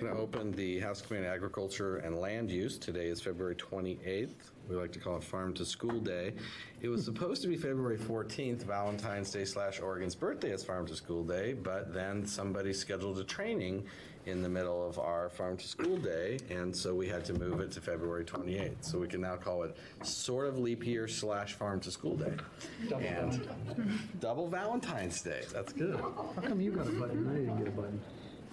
going to open the House Committee on Agriculture and Land Use. Today is February 28th. We like to call it Farm to School Day. It was supposed to be February 14th, Valentine's Day / Oregon's birthday as Farm to School Day, but then somebody scheduled a training in the middle of our Farm to School Day, and so we had to move it to February 28th. So we can now call it sort of leap year / Farm to School Day. Double Valentine's Day. That's good. How come you got a button? I didn't get a button.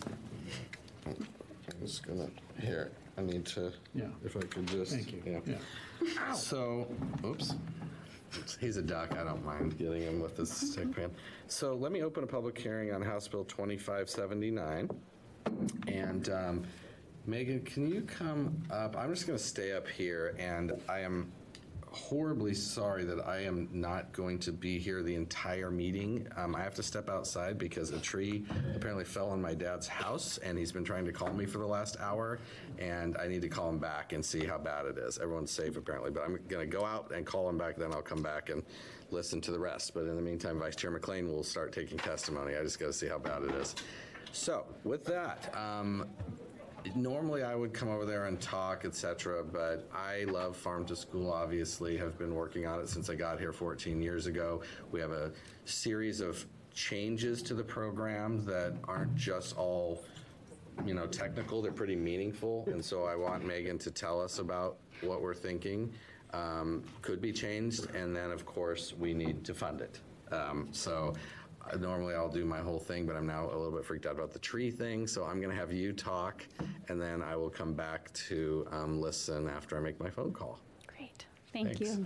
I'm just gonna, here, I need to, if I could just. Thank you. Yeah. So, oops. He's a duck, I don't mind getting him with this stick pan. So let me open a public hearing on House Bill 2579. And Megan, can you come up? I'm just gonna stay up here, and I am horribly sorry that I am not going to be here the entire meeting. I have to step outside because a tree apparently fell on my dad's house, and he's been trying to call me for the last hour, and I need to call him back and see how bad it is. Everyone's safe apparently, but I'm going to go out and call him back, then I'll come back and listen to the rest. But in the meantime, Vice Chair McLean will start taking testimony. I just got to see how bad it is. So with that, normally I would come over there and talk, etc., but I love Farm to School, obviously, have been working on it since I got here 14 years ago. We have a series of changes to the program that aren't just all, technical, they're pretty meaningful, and so I want Megan to tell us about what we're thinking could be changed, and then, of course, we need to fund it. Normally I'll do my whole thing, but I'm now a little bit freaked out about the tree thing, so I'm going to have you talk, and then I will come back to listen after I make my phone call. Great. Thanks. You.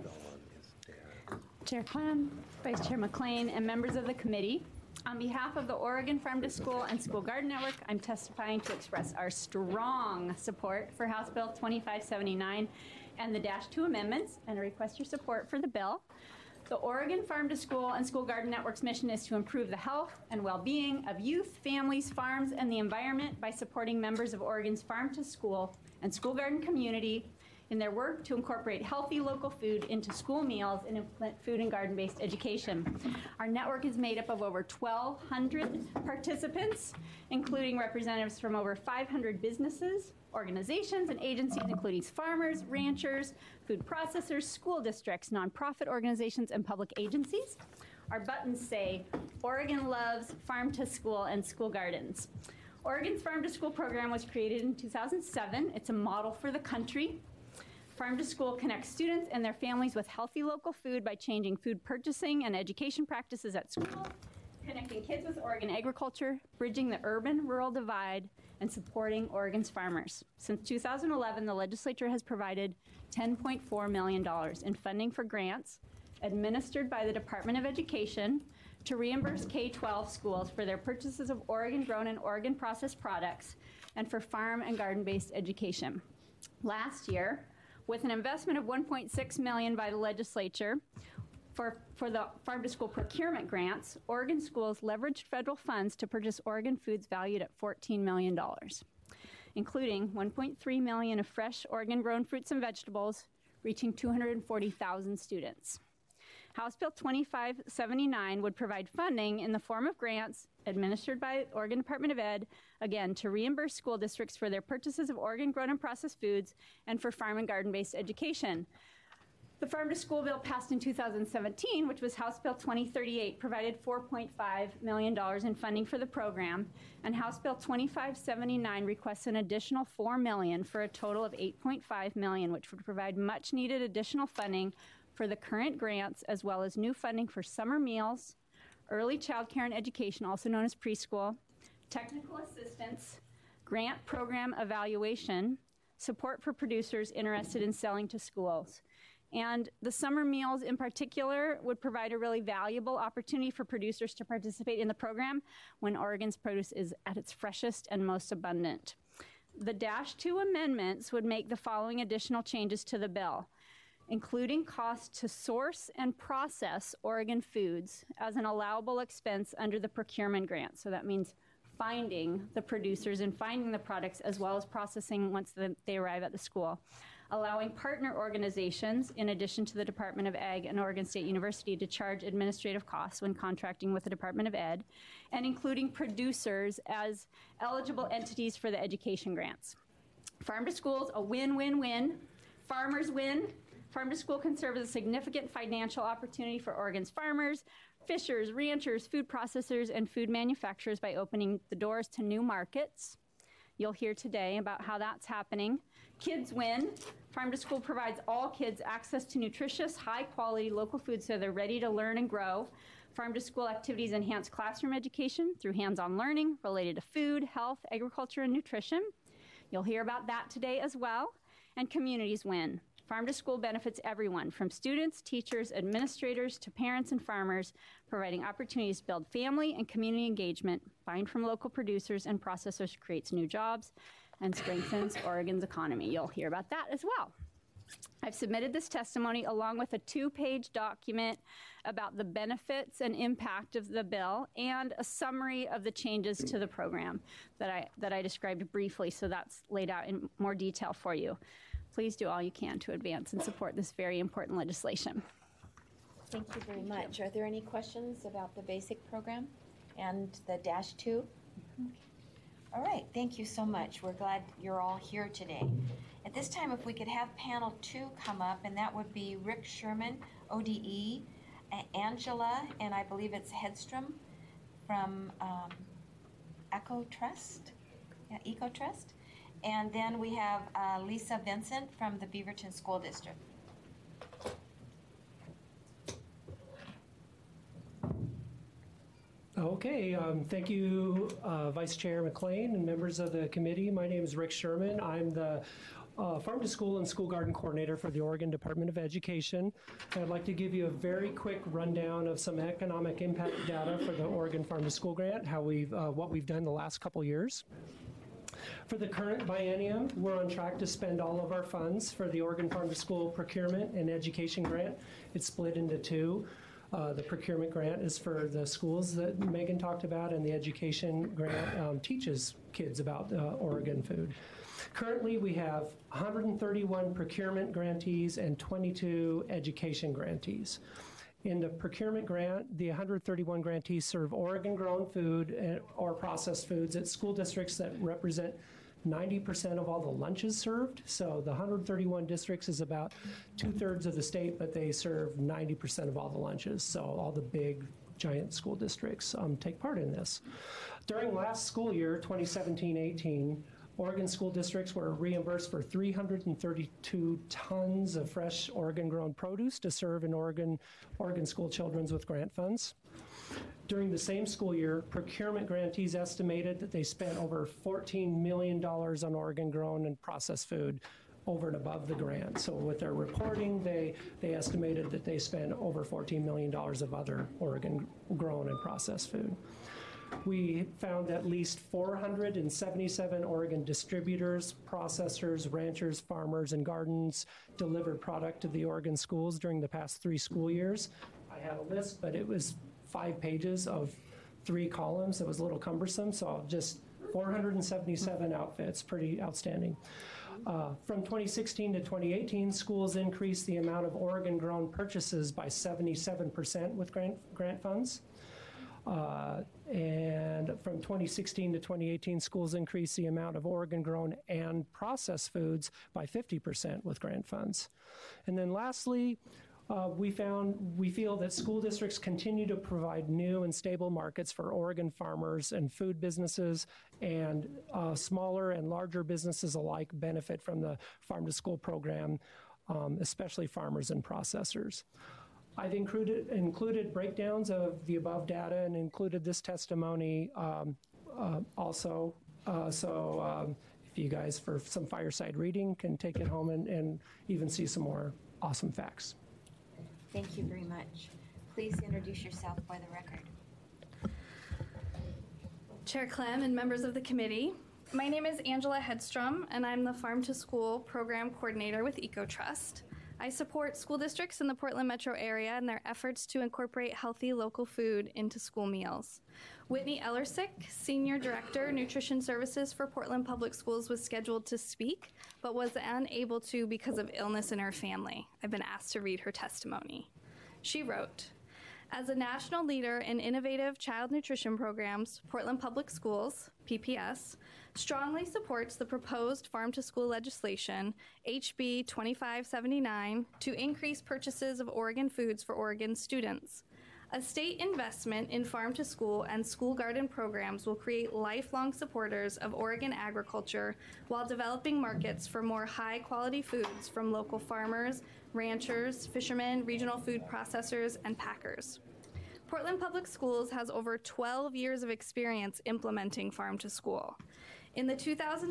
Chair Clem, Vice Chair McLean, and members of the committee, on behalf of the Oregon Farm to School and School Garden Network, I'm testifying to express our strong support for House Bill 2579 and the -2 amendments, and I request your support for the bill. The Oregon Farm to School and School Garden Network's mission is to improve the health and well-being of youth, families, farms, and the environment by supporting members of Oregon's farm to school and school garden community in their work to incorporate healthy local food into school meals and implement food and garden-based education. Our network is made up of over 1,200 participants, including representatives from over 500 businesses, organizations, and agencies, including farmers, ranchers, food processors, school districts, nonprofit organizations, and public agencies. Our buttons say, Oregon loves farm to school and school gardens. Oregon's Farm to School program was created in 2007. It's a model for the country. Farm to School connects students and their families with healthy local food by changing food purchasing and education practices at school, connecting kids with Oregon agriculture, bridging the urban-rural divide, and supporting Oregon's farmers. Since 2011, the legislature has provided $10.4 million in funding for grants administered by the Department of Education to reimburse K-12 schools for their purchases of Oregon-grown and Oregon-processed products and for farm and garden-based education. Last year, with an investment of $1.6 million by the legislature for the Farm to School procurement grants, Oregon schools leveraged federal funds to purchase Oregon foods valued at $14 million, including $1.3 million of fresh Oregon-grown fruits and vegetables, reaching 240,000 students. House Bill 2579 would provide funding in the form of grants administered by the Oregon Department of Ed, again, to reimburse school districts for their purchases of Oregon-grown and processed foods and for farm and garden-based education. The Farm to School bill passed in 2017, which was House Bill 2038, provided $4.5 million in funding for the program, and House Bill 2579 requests an additional $4 million for a total of $8.5 million, which would provide much-needed additional funding for the current grants, as well as new funding for summer meals, early child care and education, also known as preschool, technical assistance, grant program evaluation, support for producers interested in selling to schools. And the summer meals in particular would provide a really valuable opportunity for producers to participate in the program when Oregon's produce is at its freshest and most abundant. The -2 amendments would make the following additional changes to the bill, including costs to source and process Oregon foods as an allowable expense under the procurement grant. So that means finding the producers and finding the products as well as processing once they arrive at the school. allowing partner organizations, in addition to the Department of Ag and Oregon State University, to charge administrative costs when contracting with the Department of Ed, and including producers as eligible entities for the education grants. Farm to School is a win-win-win. Farmers win. Farm to School can serve as a significant financial opportunity for Oregon's farmers, fishers, ranchers, food processors, and food manufacturers by opening the doors to new markets. You'll hear today about how that's happening. Kids win. Farm to School provides all kids access to nutritious, high-quality local food so they're ready to learn and grow. Farm to School activities enhance classroom education through hands-on learning related to food, health, agriculture, and nutrition. You'll hear about that today as well. And communities win. Farm to School benefits everyone, from students, teachers, administrators, to parents and farmers, providing opportunities to build family and community engagement, buying from local producers and processors creates new jobs, and strengthens Oregon's economy. You'll hear about that as well. I've submitted this testimony along with a 2-page document about the benefits and impact of the bill and a summary of the changes to the program that I described briefly, so that's laid out in more detail for you. Please do all you can to advance and support this very important legislation. Thank you very much. Are there any questions about the basic program and the -2? All right, thank you so much. We're glad you're all here today. At this time, if we could have panel 2 come up, and that would be Rick Sherman, ODE, Angela, and I believe it's Hedstrom from EcoTrust. Yeah, EcoTrust. And then we have Lisa Vincent from the Beaverton School District. Okay, thank you, Vice Chair McLean and members of the committee. My name is Rick Sherman. I'm the Farm to School and School Garden Coordinator for the Oregon Department of Education. I'd like to give you a very quick rundown of some economic impact data for the Oregon Farm to School Grant, what we've done the last couple years. For the current biennium, we're on track to spend all of our funds for the Oregon Farm to School Procurement and Education Grant. It's split into 2. The procurement grant is for the schools that Megan talked about, and the education grant teaches kids about Oregon food. Currently, we have 131 procurement grantees and 22 education grantees. In the procurement grant, the 131 grantees serve Oregon-grown food or processed foods at school districts that represent 90% of all the lunches served. So the 131 districts is about 2/3 of the state, but they serve 90% of all the lunches. So all the big, giant school districts take part in this. During last school year, 2017-18, Oregon school districts were reimbursed for 332 tons of fresh Oregon-grown produce to serve in Oregon school children with grant funds. During the same school year, procurement grantees estimated that they spent over $14 million on Oregon-grown and processed food over and above the grant. So with their reporting, they estimated that they spent over $14 million of other Oregon-grown and processed food. We found at least 477 Oregon distributors, processors, ranchers, farmers, and gardens delivered product to the Oregon schools during the past 3 school years. I had a list, but it was 5 pages of 3 columns. It was a little cumbersome, so just 477 outfits, pretty outstanding. From 2016 to 2018, schools increased the amount of Oregon-grown purchases by 77% with grant funds. And from 2016 to 2018, schools increased the amount of Oregon-grown and processed foods by 50% with grant funds. And then lastly, we feel that school districts continue to provide new and stable markets for Oregon farmers and food businesses, and smaller and larger businesses alike benefit from the Farm to School program, especially farmers and processors. I've included breakdowns of the above data and included this testimony also. So if you guys, for some fireside reading, can take it home and even see some more awesome facts. Thank you very much. Please introduce yourself for the record. Chair Clem and members of the committee, my name is Angela Hedstrom, and I'm the Farm to School Program Coordinator with EcoTrust. I support school districts in the Portland metro area and their efforts to incorporate healthy local food into school meals. Whitney Ellersick, Senior Director, Nutrition Services for Portland Public Schools, was scheduled to speak, but was unable to because of illness in her family. I've been asked to read her testimony. She wrote, "As a national leader in innovative child nutrition programs, Portland Public Schools, PPS, strongly supports the proposed farm-to-school legislation, HB 2579, to increase purchases of Oregon foods for Oregon students. A state investment in farm-to-school and school garden programs will create lifelong supporters of Oregon agriculture while developing markets for more high-quality foods from local farmers, ranchers, fishermen, regional food processors, and packers. Portland Public Schools has over 12 years of experience implementing farm-to-school. In the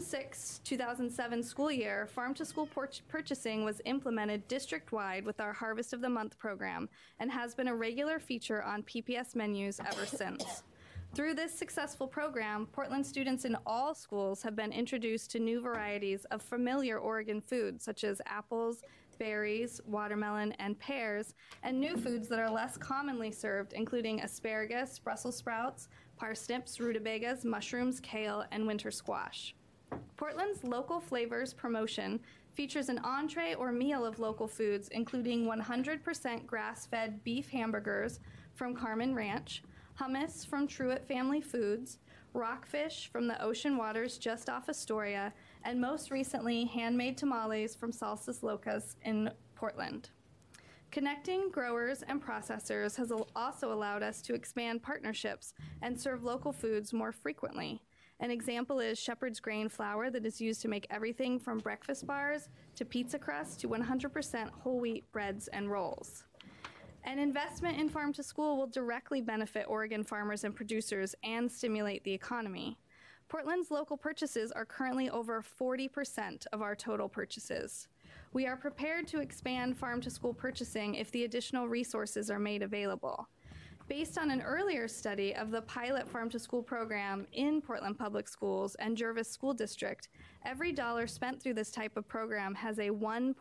2006-2007 school year, farm-to-school purchasing was implemented district-wide with our Harvest of the Month program and has been a regular feature on PPS menus ever since. Through this successful program, Portland students in all schools have been introduced to new varieties of familiar Oregon foods such as apples, berries, watermelon, and pears, and new foods that are less commonly served, including asparagus, Brussels sprouts, parsnips, rutabagas, mushrooms, kale, and winter squash. Portland's Local Flavors promotion features an entree or meal of local foods, including 100% grass-fed beef hamburgers from Carmen Ranch, hummus from Truett Family Foods, rockfish from the ocean waters just off Astoria, and most recently, handmade tamales from Salsas Locas in Portland. Connecting growers and processors has also allowed us to expand partnerships and serve local foods more frequently. An example is Shepherd's Grain flour that is used to make everything from breakfast bars to pizza crust to 100% whole wheat breads and rolls. An investment in farm to school will directly benefit Oregon farmers and producers and stimulate the economy. Portland's local purchases are currently over 40% of our total purchases. We are prepared to expand farm-to-school purchasing if the additional resources are made available. Based on an earlier study of the pilot farm-to-school program in Portland Public Schools and Jervis School District, every dollar spent through this type of program has a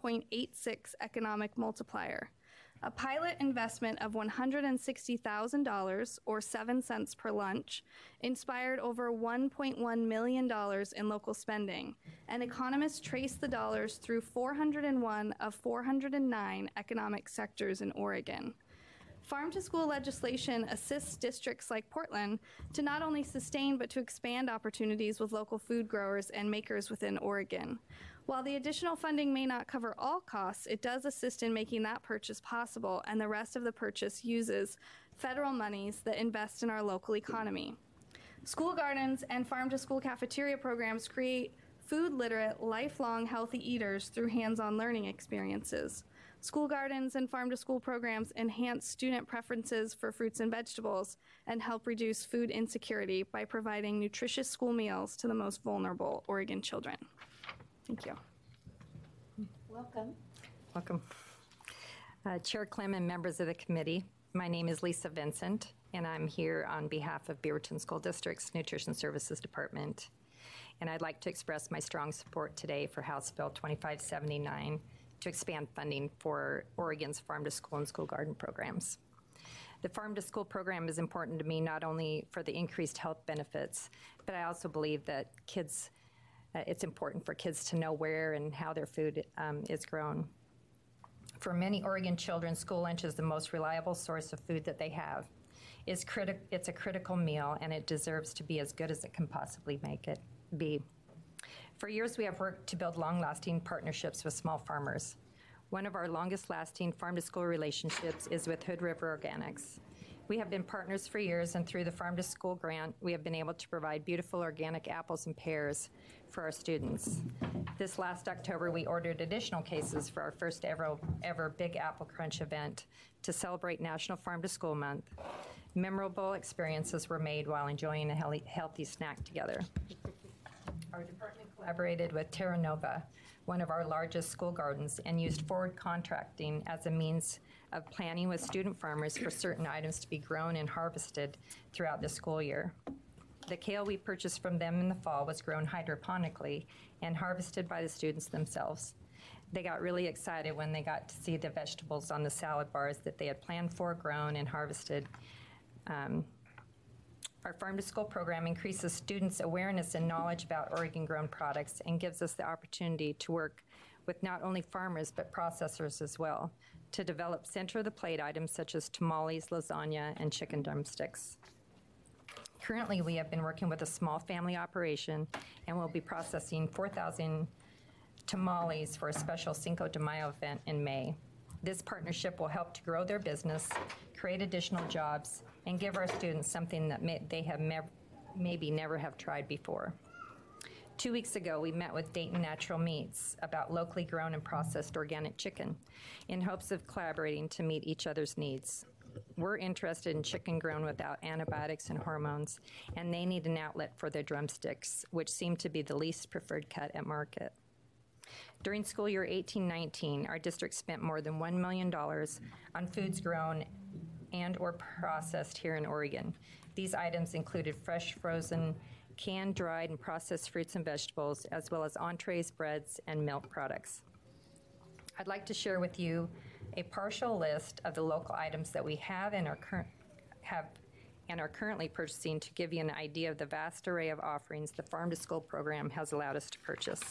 1.86 economic multiplier. A pilot investment of $160,000, or 7 cents per lunch, inspired over $1.1 million in local spending, and economists trace the dollars through 401 of 409 economic sectors in Oregon. Farm-to-school legislation assists districts like Portland to not only sustain but to expand opportunities with local food growers and makers within Oregon. While the additional funding may not cover all costs, it does assist in making that purchase possible, and the rest of the purchase uses federal monies that invest in our local economy. School gardens and farm-to-school cafeteria programs create food-literate, lifelong healthy eaters through hands-on learning experiences. School gardens and farm-to-school programs enhance student preferences for fruits and vegetables and help reduce food insecurity by providing nutritious school meals to the most vulnerable Oregon children. Thank you. Welcome. Welcome. Chair Clem and members of the committee, my name is Lisa Vincent, and I'm here on behalf of Beaverton School District's Nutrition Services Department. And I'd like to express my strong support today for House Bill 2579 to expand funding for Oregon's farm-to-school and school garden programs. The farm-to-school program is important to me not only for the increased health benefits, but I also believe that it's important for kids to know where and how their food is grown. For many Oregon children, school lunch is the most reliable source of food that they have. It's a critical meal, and it deserves to be as good as it can possibly make it be. For years, we have worked to build long-lasting partnerships with small farmers. One of our longest-lasting farm-to-school relationships is with Hood River Organics. We have been partners for years, and through the Farm to School grant, we have been able to provide beautiful organic apples and pears for our students. This last October, we ordered additional cases for our first ever Big Apple Crunch event to celebrate National Farm to School Month. Memorable experiences were made while enjoying a healthy snack together. Our department collaborated with Terra Nova, one of our largest school gardens, and used forward contracting as a means of planning with student farmers for certain items to be grown and harvested throughout the school year. The kale we purchased from them in the fall was grown hydroponically and harvested by the students themselves. They got really excited when they got to see the vegetables on the salad bars that they had planned for, grown, and harvested. Our Farm to School program increases students' awareness and knowledge about Oregon-grown products and gives us the opportunity to work with not only farmers but processors as well to develop center-of-the-plate items such as tamales, lasagna, and chicken drumsticks. Currently, we have been working with a small family operation and will be processing 4,000 tamales for a special Cinco de Mayo event in May. This partnership will help to grow their business, create additional jobs, and give our students something that they have maybe never have tried before. 2 weeks ago, we met with Dayton Natural Meats about locally grown and processed organic chicken in hopes of collaborating to meet each other's needs. We're interested in chicken grown without antibiotics and hormones, and they need an outlet for their drumsticks, which seem to be the least preferred cut at market. During school year 18-19, our district spent more than $1 million on foods grown and or processed here in Oregon. These items included fresh, frozen, canned, dried, and processed fruits and vegetables, as well as entrees, breads, and milk products. I'd like to share with you a partial list of the local items that we have and are currently purchasing to give you an idea of the vast array of offerings the Farm to School program has allowed us to purchase.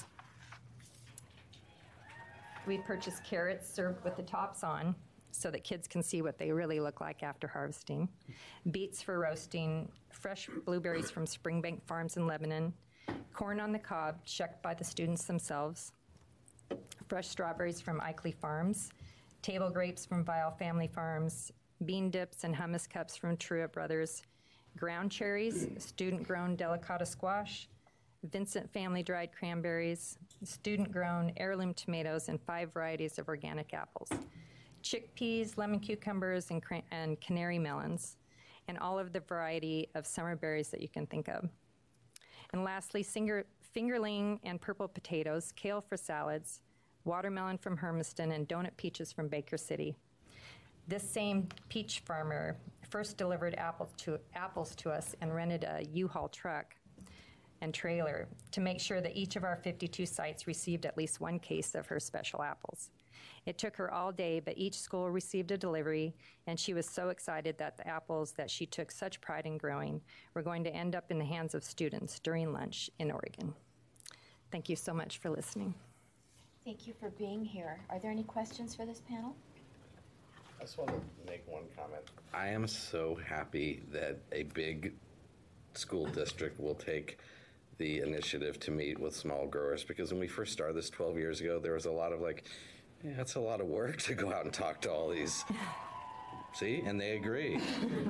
We purchased carrots served with the tops on so that kids can see what they really look like after harvesting, beets for roasting, fresh blueberries from Springbank Farms in Lebanon, corn on the cob shucked by the students themselves, fresh strawberries from Ikley Farms, table grapes from Vial Family Farms, bean dips and hummus cups from Truett Brothers, ground cherries, student-grown delicata squash, Vincent family dried cranberries, student-grown heirloom tomatoes, and 5 varieties of organic apples, chickpeas, lemon cucumbers, and canary melons, and all of the variety of summer berries that you can think of. And lastly, fingerling and purple potatoes, kale for salads, watermelon from Hermiston, and donut peaches from Baker City. This same peach farmer first delivered apples to us and rented a U-Haul truck and trailer to make sure that each of our 52 sites received at least 1 case of her special apples. It took her all day, but each school received a delivery, and she was so excited that the apples that she took such pride in growing were going to end up in the hands of students during lunch in Oregon. Thank you so much for listening. Thank you for being here. Are there any questions for this panel? I just want to make one comment. I am so happy that a big school district will take the initiative to meet with small growers, because when we first started this 12 years ago, there was a lot of like, yeah, it's a lot of work to go out and talk to all these. See, and they agree.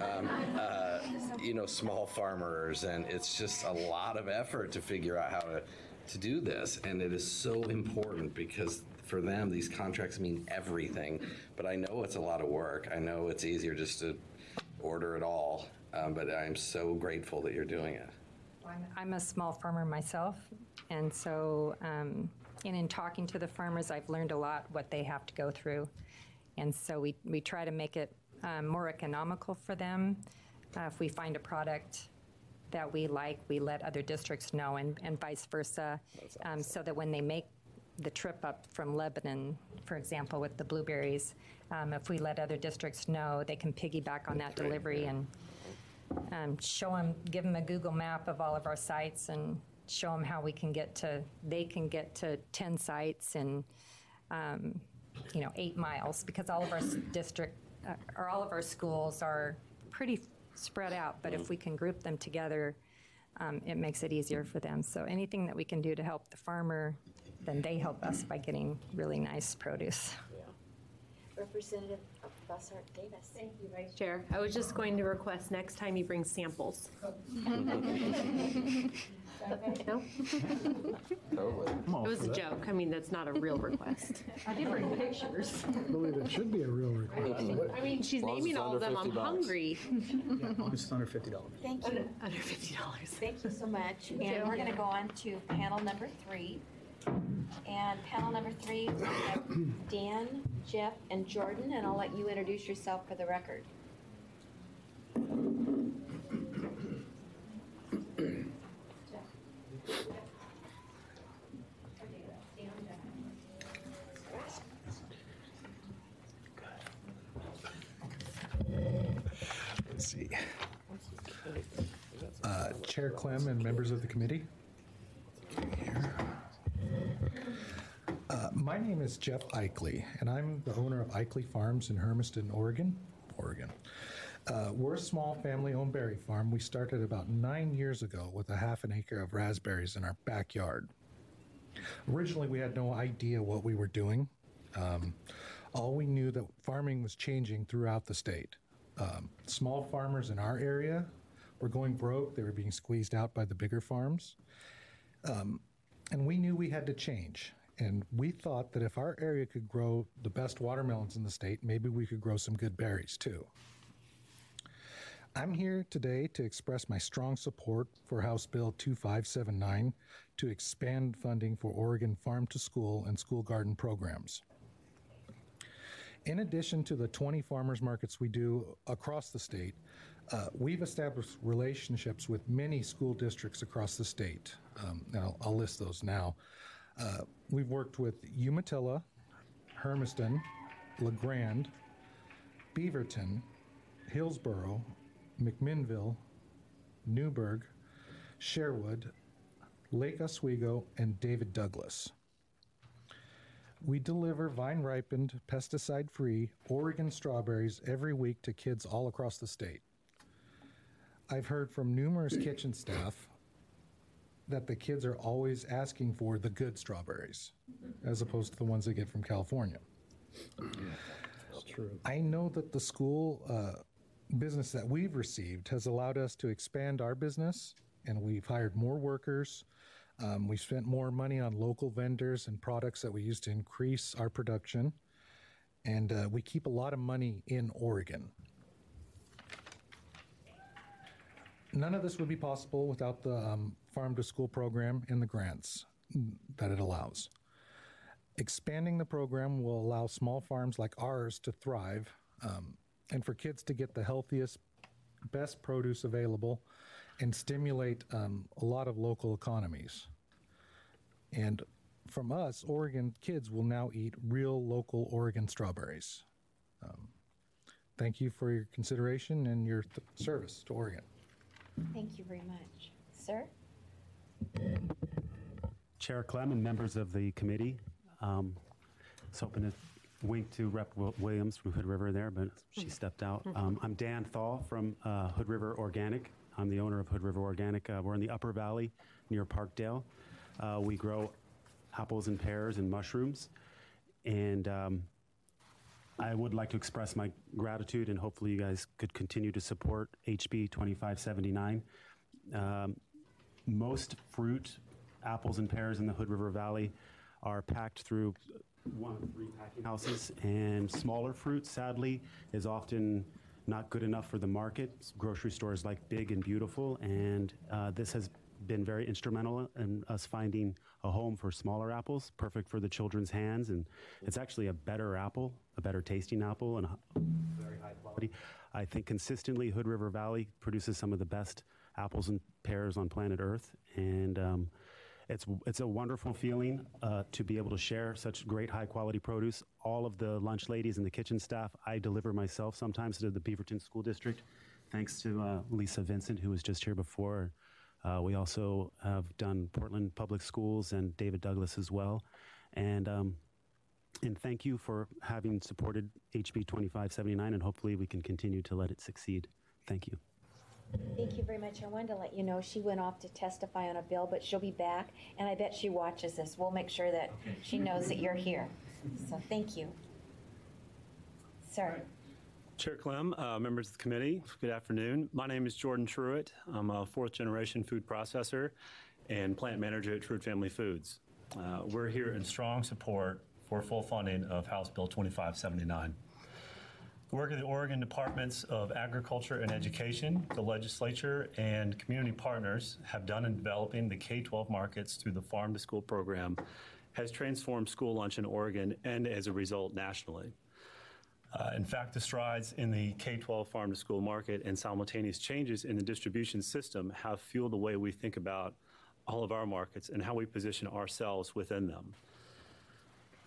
Small farmers, and it's just a lot of effort to figure out how to do this, and it is so important because for them these contracts mean everything. But I know it's a lot of work. I know it's easier just to order it all, but I'm so grateful that you're doing it. I'm a small farmer myself, and so in talking to the farmers, I've learned a lot what they have to go through, and so we try to make it more economical for them. If we find a product that we like, we let other districts know, and vice versa, awesome. So that when they make the trip up from Lebanon, for example, with the blueberries, if we let other districts know, they can piggyback on that delivery and show them, give them a Google map of all of our sites and show them how they can get to 10 sites in 8 miles, because all of our all of our schools are pretty spread out, but if we can group them together, it makes it easier for them. So anything that we can do to help the farmer, then they help us by getting really nice produce. Representative Bussart Davis. Thank you, Vice Chair. I was just going to request next time you bring samples. No? Totally. It was a joke. I mean, that's not a real request. I did bring pictures. I believe it should be a real request. I mean, she's naming all of them. I'm hungry. Yeah, it's under $50. Thank you. Under $50. Thank you so much. And we're going to go on to panel number 3. And panel number 3, we have Dan, Jeff, and Jordan, and I'll let you introduce yourself for the record. Let's see. Chair Clem and members of the committee. My name is Jeff Eichley, and I'm the owner of Eichley Farms in Hermiston, Oregon. We're a small family-owned berry farm. We started about 9 years ago with a half an acre of raspberries in our backyard. Originally, we had no idea what we were doing. All we knew that farming was changing throughout the state. Small farmers in our area were going broke. They were being squeezed out by the bigger farms. And we knew we had to change. And we thought that if our area could grow the best watermelons in the state, maybe we could grow some good berries too. I'm here today to express my strong support for House Bill 2579 to expand funding for Oregon farm-to-school and school garden programs. In addition to the 20 farmers markets we do across the state, we've established relationships with many school districts across the state. And I'll list those now. We've worked with Umatilla, Hermiston, LeGrand, Beaverton, Hillsborough, McMinnville, Newburgh, Sherwood, Lake Oswego, and David Douglas. We deliver vine-ripened, pesticide-free Oregon strawberries every week to kids all across the state. I've heard from numerous kitchen staff that the kids are always asking for the good strawberries, as opposed to the ones they get from California. That's true. I know that the school business that we've received has allowed us to expand our business, and we've hired more workers. We've spent more money on local vendors and products that we use to increase our production, and we keep a lot of money in Oregon. None of this would be possible without the Farm to School program and the grants that it allows. Expanding the program will allow small farms like ours to thrive, and for kids to get the healthiest, best produce available and stimulate a lot of local economies. And from us, Oregon kids will now eat real local Oregon strawberries. Thank you for your consideration and your service to Oregon. Thank you very much. Sir? Chair Clem and members of the committee, was hoping to wink to Rep. Williams from Hood River there, but she stepped out. I'm Dan Thal from Hood River Organic. I'm the owner of Hood River Organic. We're in the Upper Valley near Parkdale. We grow apples and pears and mushrooms. And I would like to express my gratitude, and hopefully you guys could continue to support HB 2579. Most fruit, apples and pears in the Hood River Valley are packed through one of 3 packing houses, and smaller fruit, sadly, is often not good enough for the market. Grocery stores like Big and Beautiful, and this has been very instrumental in us finding a home for smaller apples, perfect for the children's hands, and it's actually a better apple, a better tasting apple, and very high quality. I think consistently Hood River Valley produces some of the best apples and pears on planet Earth, and it's a wonderful feeling to be able to share such great high-quality produce. All of the lunch ladies and the kitchen staff, I deliver myself sometimes to the Beaverton School District, thanks to Lisa Vincent, who was just here before. We also have done Portland Public Schools and David Douglas as well. And thank you for having supported HB 2579, and hopefully we can continue to let it succeed. Thank you. Thank you very much. I wanted to let you know she went off to testify on a bill, but she'll be back, and I bet she watches this. We'll make sure that she knows that you're here. So thank you. Sir. Chair Clem, members of the committee, good afternoon. My name is Jordan Truitt. I'm a 4th-generation food processor and plant manager at Truitt Family Foods. We're here in strong support for full funding of House Bill 2579. The work of the Oregon Departments of Agriculture and Education, the legislature, and community partners have done in developing the K-12 markets through the Farm to School program has transformed school lunch in Oregon and, as a result, nationally. In fact, the strides in the K-12 farm to school market and simultaneous changes in the distribution system have fueled the way we think about all of our markets and how we position ourselves within them.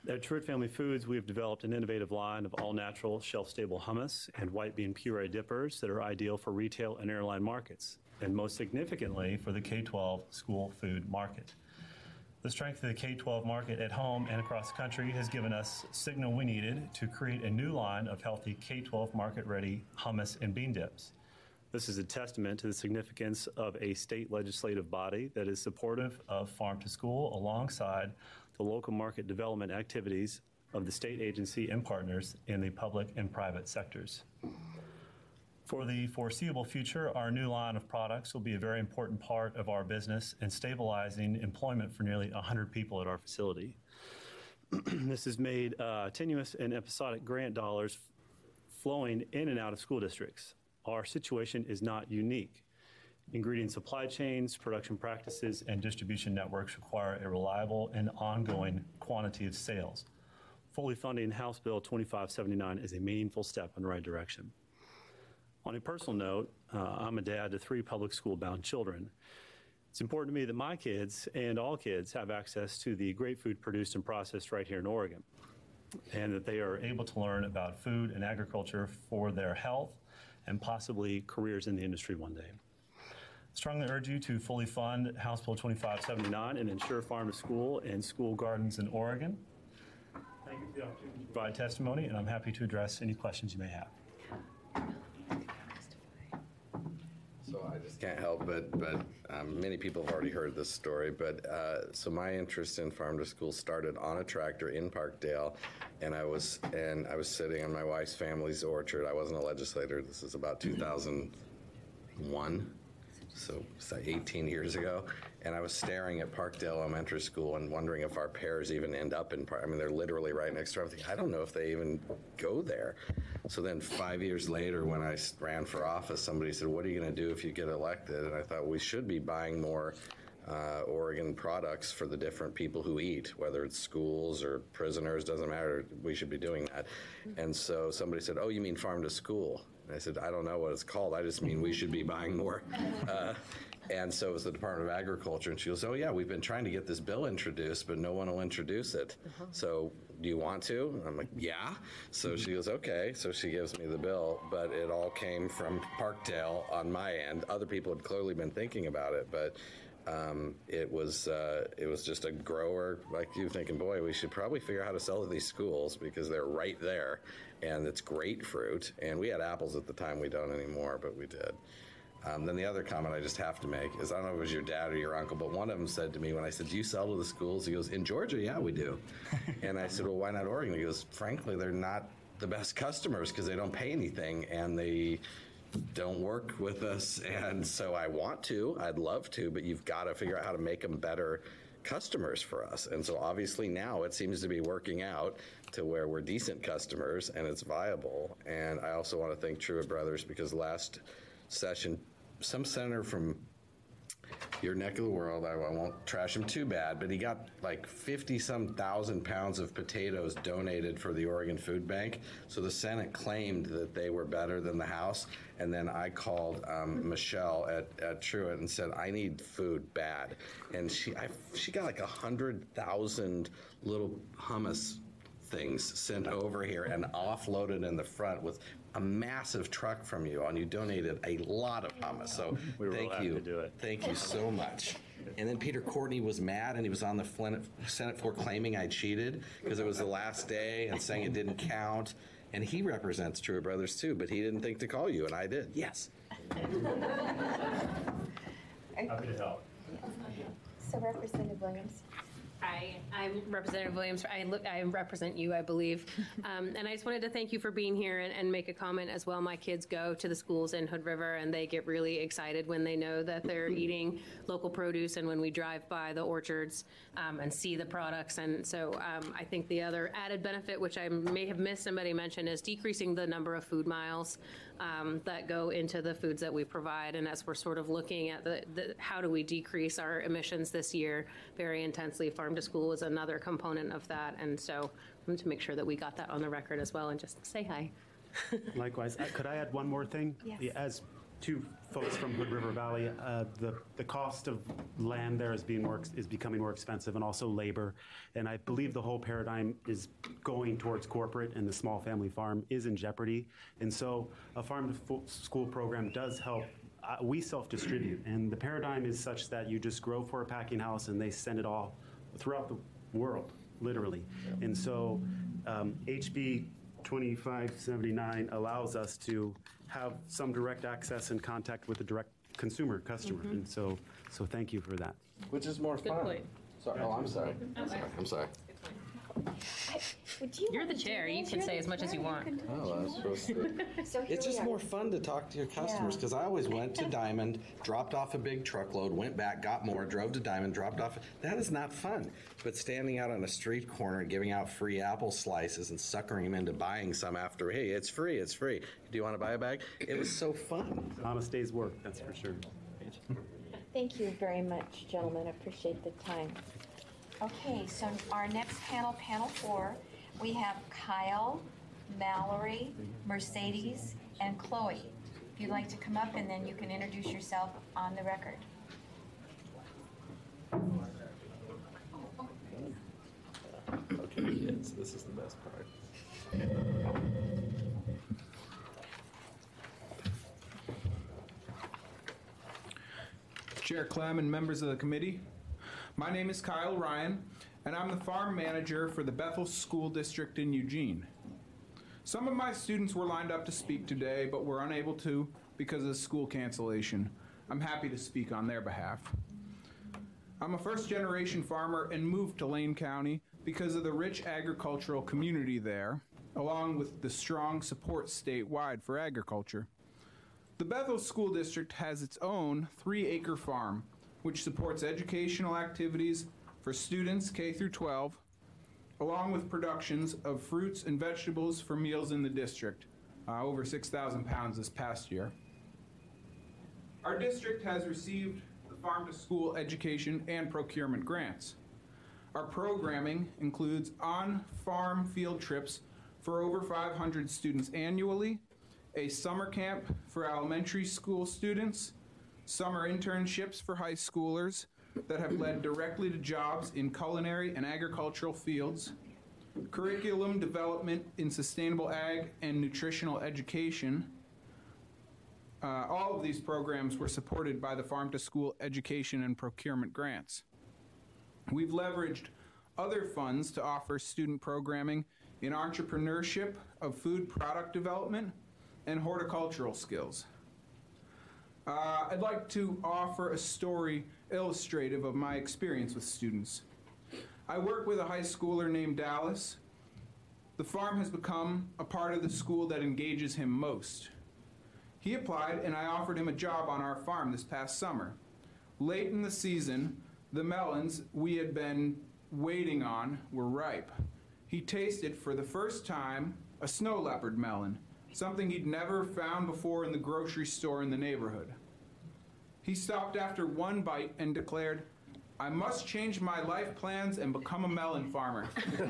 At Truett Family Foods, we have developed an innovative line of all-natural, shelf-stable hummus and white bean puree dippers that are ideal for retail and airline markets, and most significantly for the K-12 school food market. The strength of the K-12 market at home and across the country has given us signal we needed to create a new line of healthy K-12 market-ready hummus and bean dips. This is a testament to the significance of a state legislative body that is supportive of farm to school alongside the local market development activities of the state agency and partners in the public and private sectors. For the foreseeable future, our new line of products will be a very important part of our business in stabilizing employment for nearly 100 people at our facility. This has made tenuous and episodic grant dollars flowing in and out of school districts. Our situation is not unique. Ingredient supply chains, production practices, and distribution networks require a reliable and ongoing quantity of sales. Fully funding House Bill 2579 is a meaningful step in the right direction. On a personal note, I'm a dad to 3 public school-bound children. It's important to me that my kids and all kids have access to the great food produced and processed right here in Oregon, and that they are able to learn about food and agriculture for their health and possibly careers in the industry one day. Strongly urge you to fully fund House Bill 2579 and ensure farm to school and school gardens in Oregon. Thank you for the opportunity to provide testimony, and I'm happy to address any questions you may have. So I just can't help but many people have already heard this story, but so my interest in farm to school started on a tractor in Parkdale, and I was sitting on my wife's family's orchard. I wasn't a legislator. This is about 2001. So it's like 18 years ago, and I was staring at Parkdale Elementary School and wondering if our pears even end up in Park. I mean, they're literally right next door. I'm thinking, I don't know if they even go there. So then 5 years later, when I ran for office, somebody said, what are you going to do if you get elected? And I thought we should be buying more Oregon products for the different people who eat, whether it's schools or prisoners, doesn't matter. We should be doing that. And so somebody said, oh, you mean farm to school? And I said, I don't know what it's called. I just mean we should be buying more. And so it was the Department of Agriculture. And she goes, oh, yeah, we've been trying to get this bill introduced, but no one will introduce it. So do you want to? And I'm like, yeah. So she goes, okay. So she gives me the bill, but it all came from Parkdale on my end. Other people had clearly been thinking about it, but it was just a grower like you thinking, boy, we should probably figure out how to sell to these schools because they're right there, and it's great fruit. And we had apples at the time. We don't anymore, but we did. Then the other comment I just have to make is, I don't know if it was your dad or your uncle, but one of them said to me when I said, do you sell to the schools? He goes, in Georgia, yeah, we do. And I said, well, why not Oregon? He goes, frankly, they're not the best customers because they don't pay anything, and they don't work with us. And so I'd love to, but you've got to figure out how to make them better customers for us. And so obviously now it seems to be working out to where we're decent customers and it's viable. And I also want to thank Truett Brothers, because last session, some senator from your neck of the world, I won't trash him too bad, but he got like 50-some thousand pounds of potatoes donated for the Oregon Food Bank. So the Senate claimed that they were better than the House. And then I called Michelle at Truett and said, I need food bad. And she got like 100,000 little hummus things sent over here and offloaded in the front with a massive truck from you, and you donated a lot of hummus. So thank you. Thank you so much. And then Peter Courtney was mad, and he was on the Senate floor claiming I cheated because it was the last day and saying it didn't count. And he represents Truett Brothers too, but he didn't think to call you, and I did. Yes. Happy to help. So Representative Williams. Hi, I'm Representative Williams. I represent you, I believe. And I just wanted to thank you for being here and make a comment as well. My kids go to the schools in Hood River, and they get really excited when they know that they're eating local produce and when we drive by the orchards and see the products. And so I think the other added benefit, which I may have missed somebody mention, is decreasing the number of food miles that go into the foods that we provide. And as we're sort of looking at how do we decrease our emissions this year very intensely, farm to school is another component of that. And so I wanted to make sure that we got that on the record as well and just say hi. Likewise. Could I add one more thing? Yes. As two folks from Hood River Valley. The cost of land there is becoming more expensive, and also labor. And I believe the whole paradigm is going towards corporate, and the small family farm is in jeopardy. And so a farm to school program does help. We self-distribute, and the paradigm is such that you just grow for a packing house, and they send it all throughout the world, literally. And so HB 2579 allows us to have some direct access and contact with the direct customer. And so thank you for that. Which is more fun. point. Sorry. Oh, I'm sorry. I'm sorry. You're the chair. You can say as much as you want. Oh, I was supposed to. So here It's we just are. more fun to talk to your customers, because I always went to Diamond, dropped off a big truckload, went back, got more, drove to Diamond, dropped off. That is not fun. But standing out on a street corner and giving out free apple slices and suckering them into buying some after, hey, it's free, it's free. Do you want to buy a bag? It was so fun. Honest day's work, that's for sure. Thank you very much, gentlemen. Appreciate the time. Okay, so our next panel, panel 4, we have Kyle, Mallory, Mercedes, and Chloe. If you'd like to come up, and then you can introduce yourself on the record. Okay, kids, this is the best part. Chair Clem and members of the committee, my name is Kyle Ryan, and I'm the farm manager for the Bethel School District in Eugene. Some of my students were lined up to speak today, but were unable to because of school cancellation. I'm happy to speak on their behalf. I'm a first-generation farmer and moved to Lane County because of the rich agricultural community there, along with the strong support statewide for agriculture. The Bethel School District has its own 3-acre farm, which supports educational activities for students K through 12, along with productions of fruits and vegetables for meals in the district, over 6,000 pounds this past year. Our district has received the Farm to School education and procurement grants. Our programming includes on-farm field trips for over 500 students annually, a summer camp for elementary school students, summer internships for high schoolers that have led directly to jobs in culinary and agricultural fields, curriculum development in sustainable ag and nutritional education. All of these programs were supported by the Farm to School education and procurement grants. We've leveraged other funds to offer student programming in entrepreneurship of food product development and horticultural skills. I'd like to offer a story illustrative of my experience with students. I work with a high schooler named Dallas. The farm has become a part of the school that engages him most. He applied, and I offered him a job on our farm this past summer. Late in the season, the melons we had been waiting on were ripe. He tasted for the first time a snow leopard melon, something he'd never found before in the grocery store in the neighborhood. He stopped after one bite and declared, "I must change my life plans and become a melon farmer."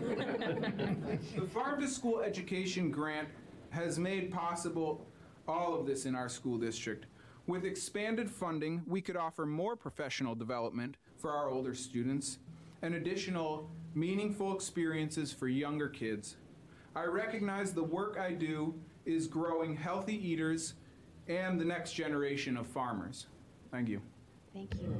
The Farm to School education grant has made possible all of this in our school district. With expanded funding, we could offer more professional development for our older students and additional meaningful experiences for younger kids. I recognize the work I do is growing healthy eaters and the next generation of farmers. Thank you. Thank you.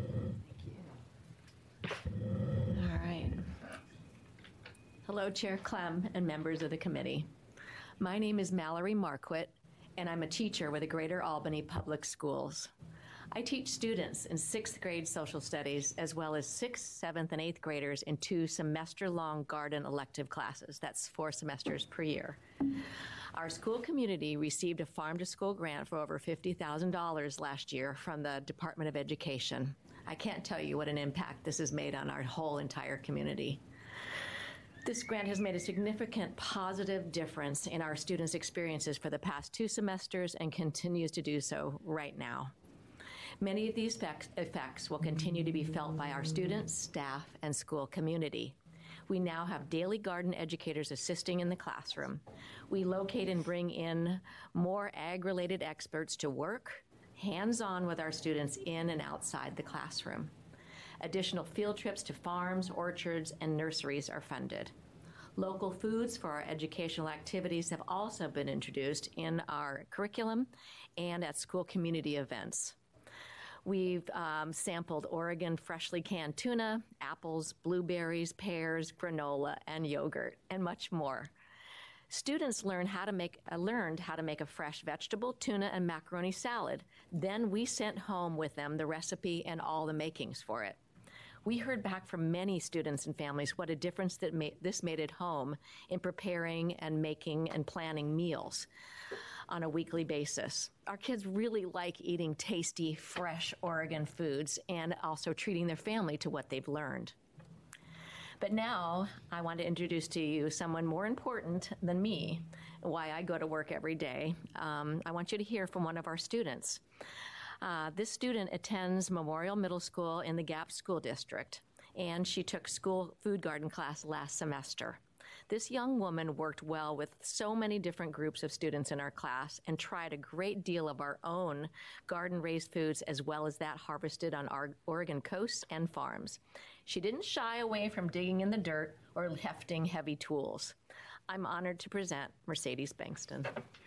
All right. Hello, Chair Clem and members of the committee. My name is Mallory Marquit, and I'm a teacher with the Greater Albany Public Schools. I teach students in 6th grade social studies, as well as 6th, 7th, and 8th graders in 2 semester-long garden elective classes. That's 4 semesters per year. Our school community received a Farm to School grant for over $50,000 last year from the Department of Education. I can't tell you what an impact this has made on our whole entire community. This grant has made a significant positive difference in our students' experiences for the past 2 semesters and continues to do so right now. Many of these effects will continue to be felt by our students, staff, and school community. We now have daily garden educators assisting in the classroom. We locate and bring in more ag-related experts to work, hands-on with our students in and outside the classroom. Additional field trips to farms, orchards, and nurseries are funded. Local foods for our educational activities have also been introduced in our curriculum and at school community events. We've sampled Oregon freshly canned tuna, apples, blueberries, pears, granola, and yogurt, and much more. Students learned how to make a fresh vegetable, tuna, and macaroni salad. Then we sent home with them the recipe and all the makings for it. We heard back from many students and families what a difference that this made at home in preparing and making and planning meals on a weekly basis. Our kids really like eating tasty, fresh Oregon foods and also treating their family to what they've learned. But now I want to introduce to you someone more important than me, why I go to work every day. I want you to hear from one of our students. This student attends Memorial Middle School in the Gap School District, and she took school food garden class last semester. This young woman worked well with so many different groups of students in our class and tried a great deal of our own garden-raised foods as well as that harvested on our Oregon coasts and farms. She didn't shy away from digging in the dirt or hefting heavy tools. I'm honored to present Mercedes Bankston.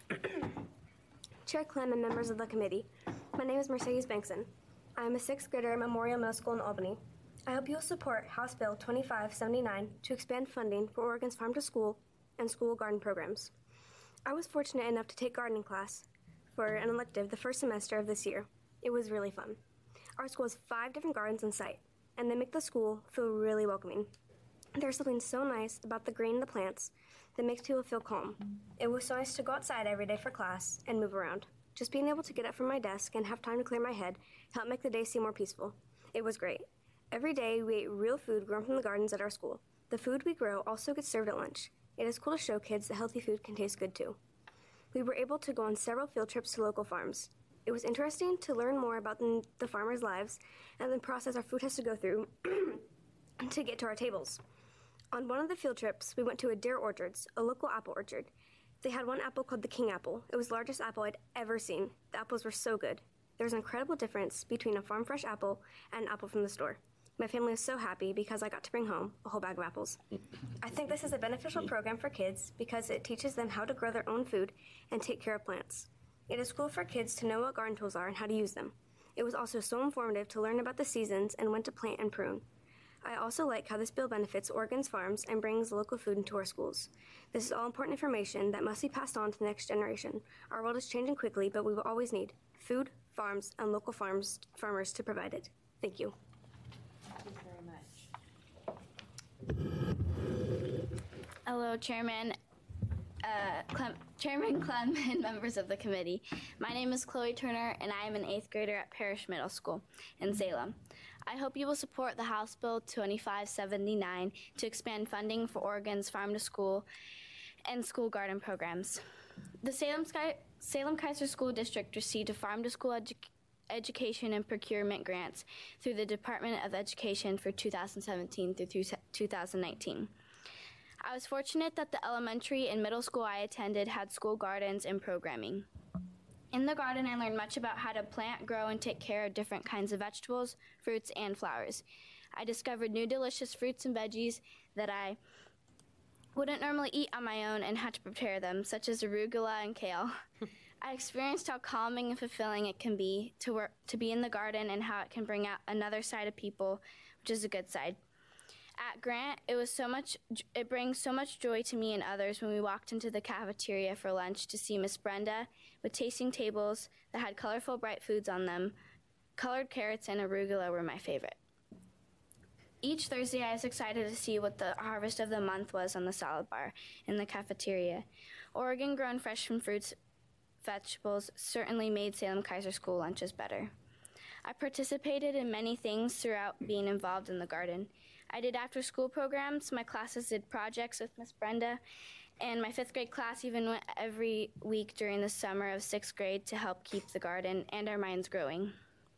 Chair Clem and members of the committee, my name is Mercedes Bankston. I am a 6th grader at Memorial Middle School in Albany. I hope you will support House Bill 2579 to expand funding for Oregon's Farm to School and school garden programs. I was fortunate enough to take gardening class for an elective the first semester of this year. It was really fun. Our school has 5 different gardens on site, and they make the school feel really welcoming. There's something so nice about the green in the plants that makes people feel calm. It was so nice to go outside every day for class and move around. Just being able to get up from my desk and have time to clear my head helped make the day seem more peaceful. It was great. Every day we ate real food grown from the gardens at our school. The food we grow also gets served at lunch. It is cool to show kids that healthy food can taste good too. We were able to go on several field trips to local farms. It was interesting to learn more about the farmers' lives and the process our food has to go through to get to our tables. On one of the field trips, we went to Adair Orchards, a local apple orchard. They had one apple called the King Apple. It was the largest apple I'd ever seen. The apples were so good. There was an incredible difference between a farm fresh apple and an apple from the store. My family was so happy because I got to bring home a whole bag of apples. I think this is a beneficial program for kids because it teaches them how to grow their own food and take care of plants. It is cool for kids to know what garden tools are and how to use them. It was also so informative to learn about the seasons and when to plant and prune. I also like how this bill benefits Oregon's farms and brings local food into our schools. This is all important information that must be passed on to the next generation. Our world is changing quickly, but we will always need food, farms, and local farmers to provide it. Thank you. Thank you very much. Hello, Chairman Clem and members of the committee. My name is Chloe Turner, and I am an 8th grader at Parrish Middle School in Salem. I hope you will support the House Bill 2579 to expand funding for Oregon's Farm to School and school garden programs. The Salem-Keizer School District received a Farm to School education and procurement grants through the Department of Education for 2017 through 2019. I was fortunate that the elementary and middle school I attended had school gardens and programming. In the garden, I learned much about how to plant, grow, and take care of different kinds of vegetables, fruits, and flowers. I discovered new delicious fruits and veggies that I wouldn't normally eat on my own and had to prepare them, such as arugula and kale. I experienced how calming and fulfilling it can be to be in the garden and how it can bring out another side of people, which is a good side. At Grant, it brings so much joy to me and others when we walked into the cafeteria for lunch to see Miss Brenda with tasting tables that had colorful, bright foods on them. Colored carrots and arugula were my favorite. Each Thursday, I was excited to see what the harvest of the month was on the salad bar in the cafeteria. Oregon-grown fresh from fruits, vegetables certainly made Salem-Keizer school lunches better. I participated in many things throughout being involved in the garden. I did after-school programs, my classes did projects with Miss Brenda, and my 5th grade class even went every week during the summer of 6th grade to help keep the garden and our minds growing.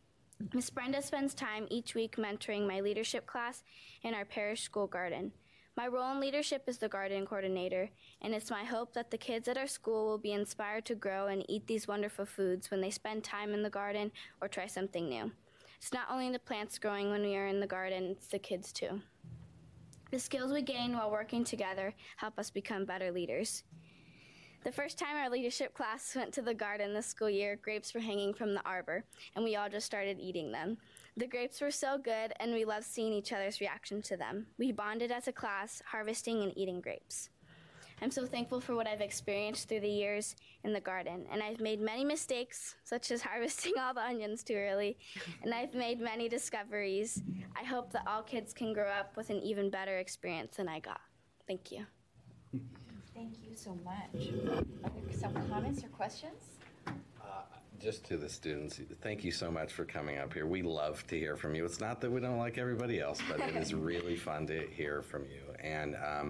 Miss Brenda spends time each week mentoring my leadership class in our parish school garden. My role in leadership is the garden coordinator, and it's my hope that the kids at our school will be inspired to grow and eat these wonderful foods when they spend time in the garden or try something new. It's not only the plants growing when we are in the garden, it's the kids too. The skills we gain while working together help us become better leaders. The first time our leadership class went to the garden this school year, grapes were hanging from the arbor, and we all just started eating them. The grapes were so good, and we loved seeing each other's reaction to them. We bonded as a class, harvesting and eating grapes. I'm so thankful for what I've experienced through the years in the garden, and I've made many mistakes, such as harvesting all the onions too early, and I've made many discoveries. I hope that all kids can grow up with an even better experience than I got. Thank you. Thank you so much. Are there some comments or questions? Just to the students, thank you so much for coming up here. We love to hear from you. It's not that we don't like everybody else, but it is really fun to hear from you. And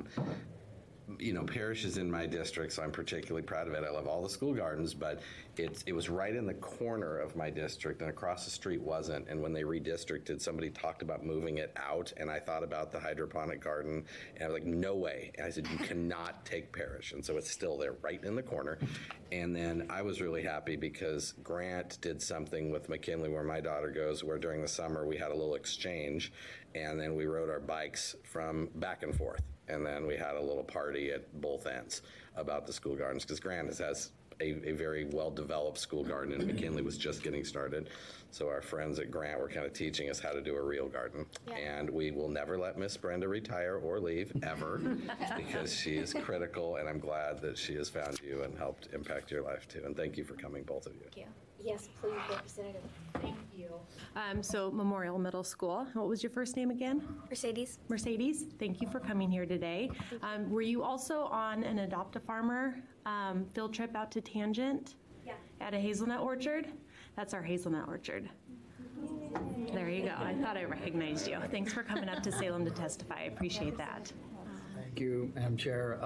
you know, Parrish is in my district, so I'm particularly proud of it. I love all the school gardens, but it was right in the corner of my district, and across the street wasn't. And when they redistricted, somebody talked about moving it out, and I thought about the hydroponic garden, and I was like, no way. And I said, you cannot take Parrish. And so it's still there, right in the corner. And then I was really happy because Grant did something with McKinley, where my daughter goes, where during the summer we had a little exchange, and then we rode our bikes from back and forth. And then we had a little party at both ends about the school gardens, because Grant has a very well-developed school garden, and McKinley was just getting started. So our friends at Grant were kind of teaching us how to do a real garden. Yeah. And we will never let Miss Brenda retire or leave, ever, because she is critical, and I'm glad that she has found you and helped impact your life, too. And thank you for coming, both of you. Thank you. Yes, please, Representative. Thank you. So Memorial Middle School, what was your first name again? Mercedes. Mercedes, thank you for coming here today. Were you also on an Adopt a Farmer field trip out to Tangent? Yeah. At a hazelnut orchard? That's our hazelnut orchard. There you go. I thought I recognized you. Thanks for coming up to Salem to testify. I appreciate that. Thank you, Madam Chair.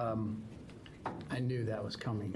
I knew that was coming.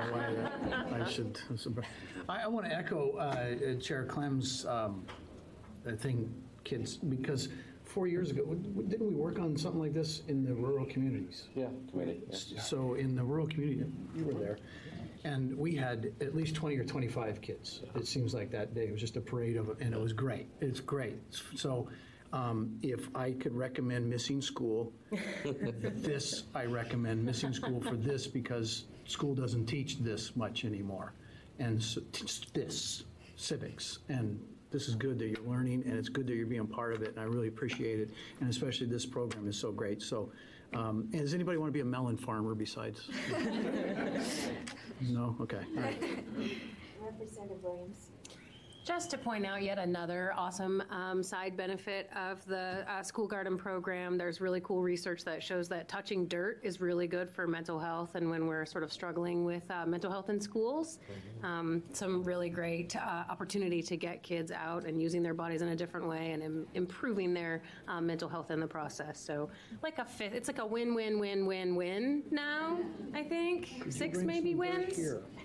I want to echo Chair Clem's thing, kids, because 4 years ago, didn't we work on something like this in the rural communities? Yeah, committee. Yeah. So in the rural community, you were there, and we had at least 20 or 25 kids. It seems like that day. It was just a parade of, and it was great. It's great. So if I could recommend Missing School, I recommend Missing School for this, because school doesn't teach this much anymore. And so, this, civics, and this is good that you're learning, and it's good that you're being part of it, and I really appreciate it. And especially this program is so great. So, and does anybody want to be a melon farmer besides? No? Okay. All right. Representative Williams. Just to point out yet another awesome side benefit of the school garden program, there's really cool research that shows that touching dirt is really good for mental health, and when we're sort of struggling with mental health in schools, some really great opportunity to get kids out and using their bodies in a different way and improving their mental health in the process. So it's like a win-win-win-win-win now, I think. 6 maybe wins.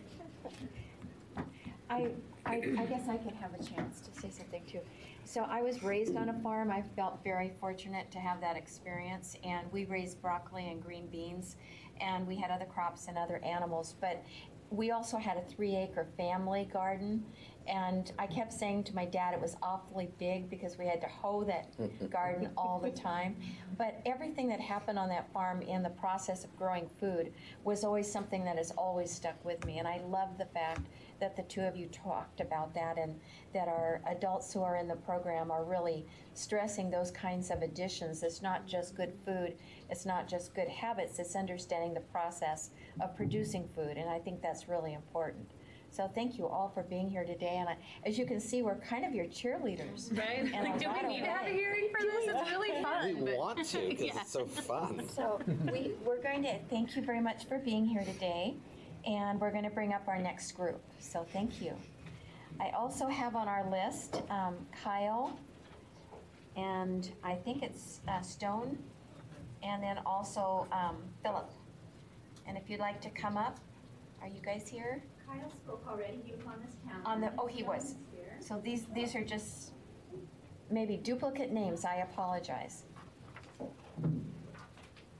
I guess I could have a chance to say something too. So I was raised on a farm. I felt very fortunate to have that experience, and we raised broccoli and green beans, and we had other crops and other animals, but we also had a 3-acre family garden, and I kept saying to my dad it was awfully big because we had to hoe that garden all the time. But everything that happened on that farm in the process of growing food was always something that has always stuck with me, and I love the fact that the two of you talked about that, and that our adults who are in the program are really stressing those kinds of additions. It's not just good food, it's not just good habits, it's understanding the process of producing food, and I think that's really important. So thank you all for being here today, and as you can see, we're kind of your cheerleaders. Right? Like, do we need to have a hearing for this? It's really fun. We want to, because it's so fun. So we're going to thank you very much for being here today, and we're going to bring up our next group. So thank you. I also have on our list Kyle, and I think it's Stone, and then also Philip. And if you'd like to come up, are you guys here? Kyle spoke already. He was on this panel. He was. So these are just maybe duplicate names. I apologize.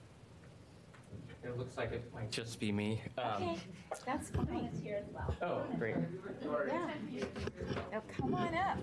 It looks like it might just be me. Okay, that's fine. Here as well. Oh, great. Yeah. Oh, come on up.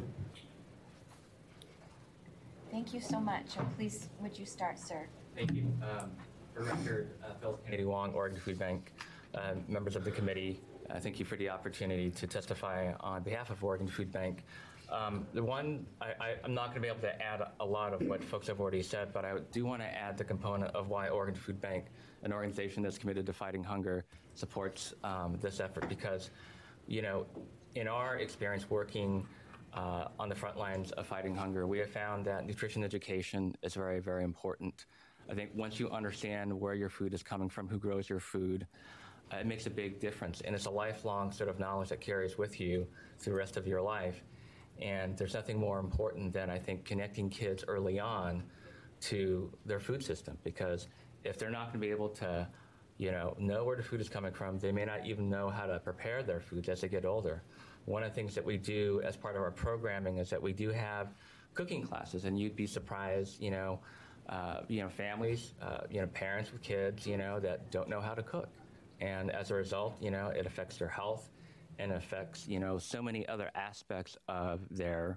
Thank you so much. And please, would you start, sir? Thank you. For record, Phil Kennedy Wong, Oregon Food Bank, members of the committee, thank you for the opportunity to testify on behalf of Oregon Food Bank. I'm not going to be able to add a lot of what folks have already said, but I do want to add the component of why Oregon Food Bank, an organization that's committed to fighting hunger, supports this effort because, you know, in our experience working on the front lines of fighting hunger, we have found that nutrition education is very, very important. I think once you understand where your food is coming from, who grows your food, it makes a big difference. And it's a lifelong sort of knowledge that carries with you through the rest of your life. And there's nothing more important than, I think, connecting kids early on to their food system. Because if they're not going to be able to, you know where the food is coming from, they may not even know how to prepare their foods as they get older. One of the things that we do as part of our programming is that we do have cooking classes, and you'd be surprised, families, parents with kids, that don't know how to cook. And as a result, it affects their health and affects, so many other aspects of their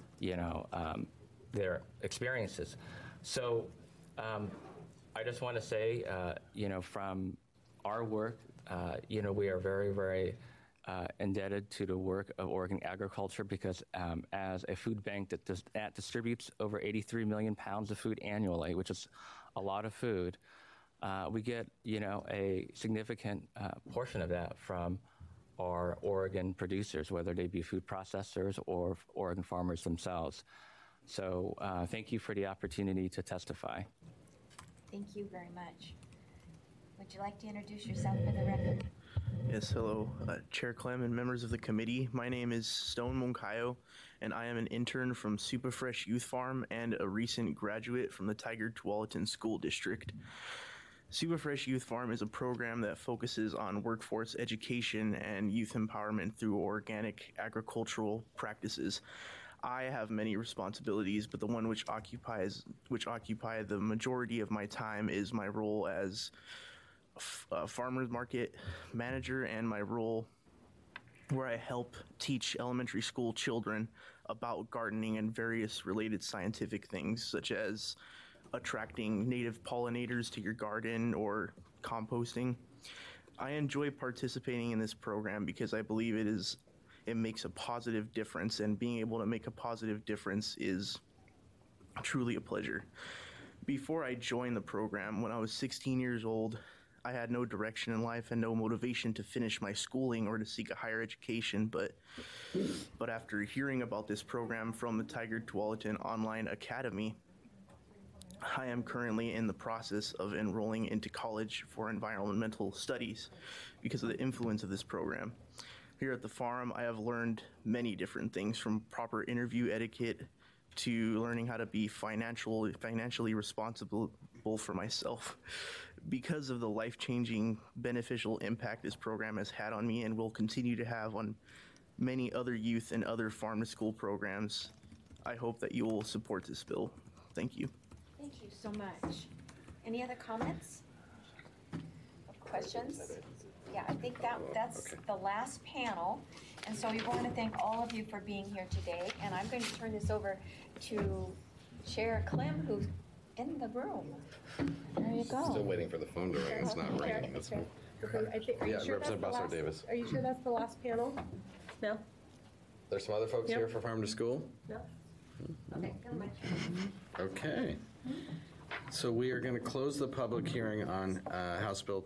experiences. So I just want to say, from our work, we are very, very indebted to the work of Oregon Agriculture because as a food bank that distributes over 83 million pounds of food annually, which is a lot of food, we get, a significant portion of that from our Oregon producers, whether they be food processors or Oregon farmers themselves. So thank you for the opportunity to testify. Thank you very much. Would you like to introduce yourself for the record? Yes, hello, Chair Clem and members of the committee. My name is Stone Moncayo, and I am an intern from Superfresh Youth Farm and a recent graduate from the Tigard-Tualatin School District. Superfresh Youth Farm is a program that focuses on workforce education and youth empowerment through organic agricultural practices. I have many responsibilities, but the one which occupy the majority of my time is my role as farmers market manager and my role where I help teach elementary school children about gardening and various related scientific things such as attracting native pollinators to your garden or composting. I enjoy participating in this program because I believe it makes a positive difference, and being able to make a positive difference is truly a pleasure. Before I joined the program, when I was 16 years old, I had no direction in life and no motivation to finish my schooling or to seek a higher education, but after hearing about this program from the Tigard-Tualatin Online Academy, I am currently in the process of enrolling into college for environmental studies because of the influence of this program. Here at the farm, I have learned many different things, from proper interview etiquette to learning how to be financially responsible for myself. Because of the life-changing, beneficial impact this program has had on me and will continue to have on many other youth and other farm-to-school programs, I hope that you will support this bill. Thank you. Thank you so much. Any other comments? Questions? Yeah, I think that's the last panel. And so we want to thank all of you for being here today. And I'm going to turn this over to Chair Clem, who's in the room. There you go. Still waiting for the phone to ring. It's not ringing. That's Okay, are you sure Representative Bussard Davis. Are you sure that's the last panel? No? There's some other folks Yep. here for Farm to School? No? Okay, come on. Okay. So we are going to close the public hearing on House Bill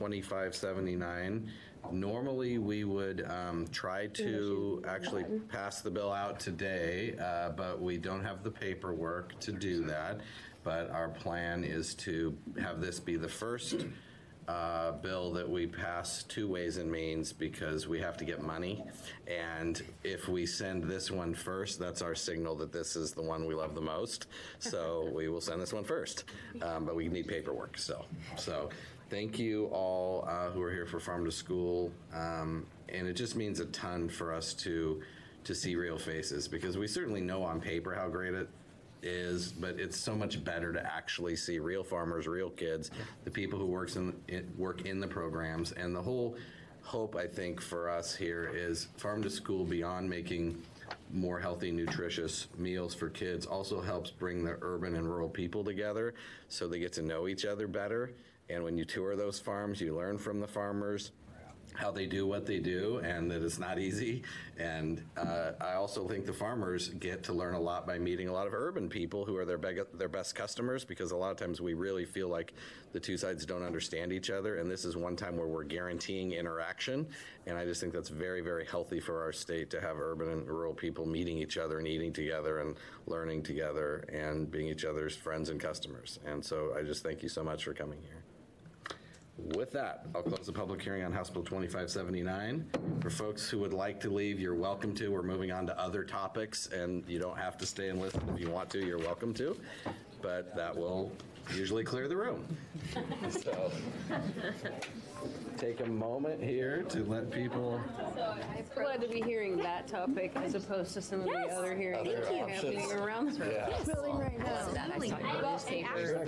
2579. Normally, we would try to actually pass the bill out today, but we don't have the paperwork to do that. But our plan is to have this be the first bill that we pass two ways and means, because we have to get money. And if we send this one first, that's our signal that this is the one we love the most. So we will send this one first. But we need paperwork still. So thank you all who are here for Farm to School. And it just means a ton for us to see real faces, because we certainly know on paper how great it is, but it's so much better to actually see real farmers, real kids, the people who work in the programs. And the whole hope, I think, for us here is farm to school, beyond making more healthy, nutritious meals for kids, also helps bring the urban and rural people together so they get to know each other better. And when you tour those farms, you learn from the farmers how they do what they do, and that it's not easy. And I also think the farmers get to learn a lot by meeting a lot of urban people who are their best customers, because a lot of times we really feel like the two sides don't understand each other, and this is one time where we're guaranteeing interaction. And I just think that's very, very healthy for our state to have urban and rural people meeting each other and eating together and learning together and being each other's friends and customers. And so I just thank you so much for coming here. With that, I'll close the public hearing on House Bill 2579. For folks who would like to leave, you're welcome to. We're moving on to other topics, and you don't have to stay and listen. If you want to, you're welcome to. But that will usually clear the room. So take a moment here to let people. I'm glad to be hearing that topic as opposed to some of the other hearings that are happening around the room. Yeah. Building right now. That I saw in the newspaper.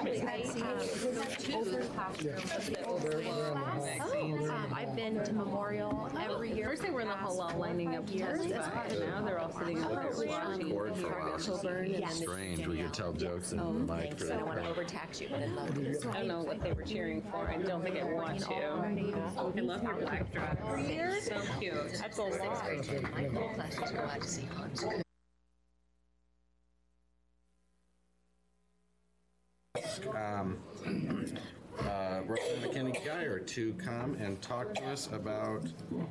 I've been to Memorial every year. First they were in the hall all lining up to testify, and now they're all sitting up there watching. Record for us. Strange. We could tell jokes in the mic. I don't want to overtax you, but I'd love to. I don't know what they were cheering for. I don't think I want to. I love your black dress. So cute. That's a lot. My whole class was glad to see Hans. Representative Kenny Geyer to come and talk to us about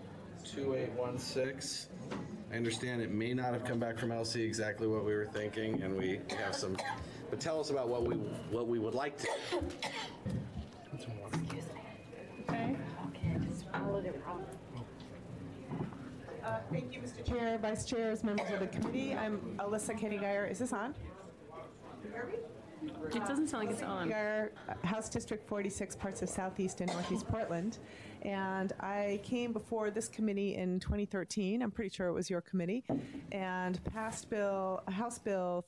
2816. I understand it may not have come back from LC exactly what we were thinking, and we have some, but tell us about what we would like to. Okay. Thank you, Mr. Chair, Vice Chairs, members of the committee. I'm Alyssa Kenny Geyer. Is this on? Can you hear me? It doesn't sound like it's on. Geyer, House District 46, parts of Southeast and Northeast Portland. And I came before this committee in 2013. I'm pretty sure it was your committee. And passed House Bill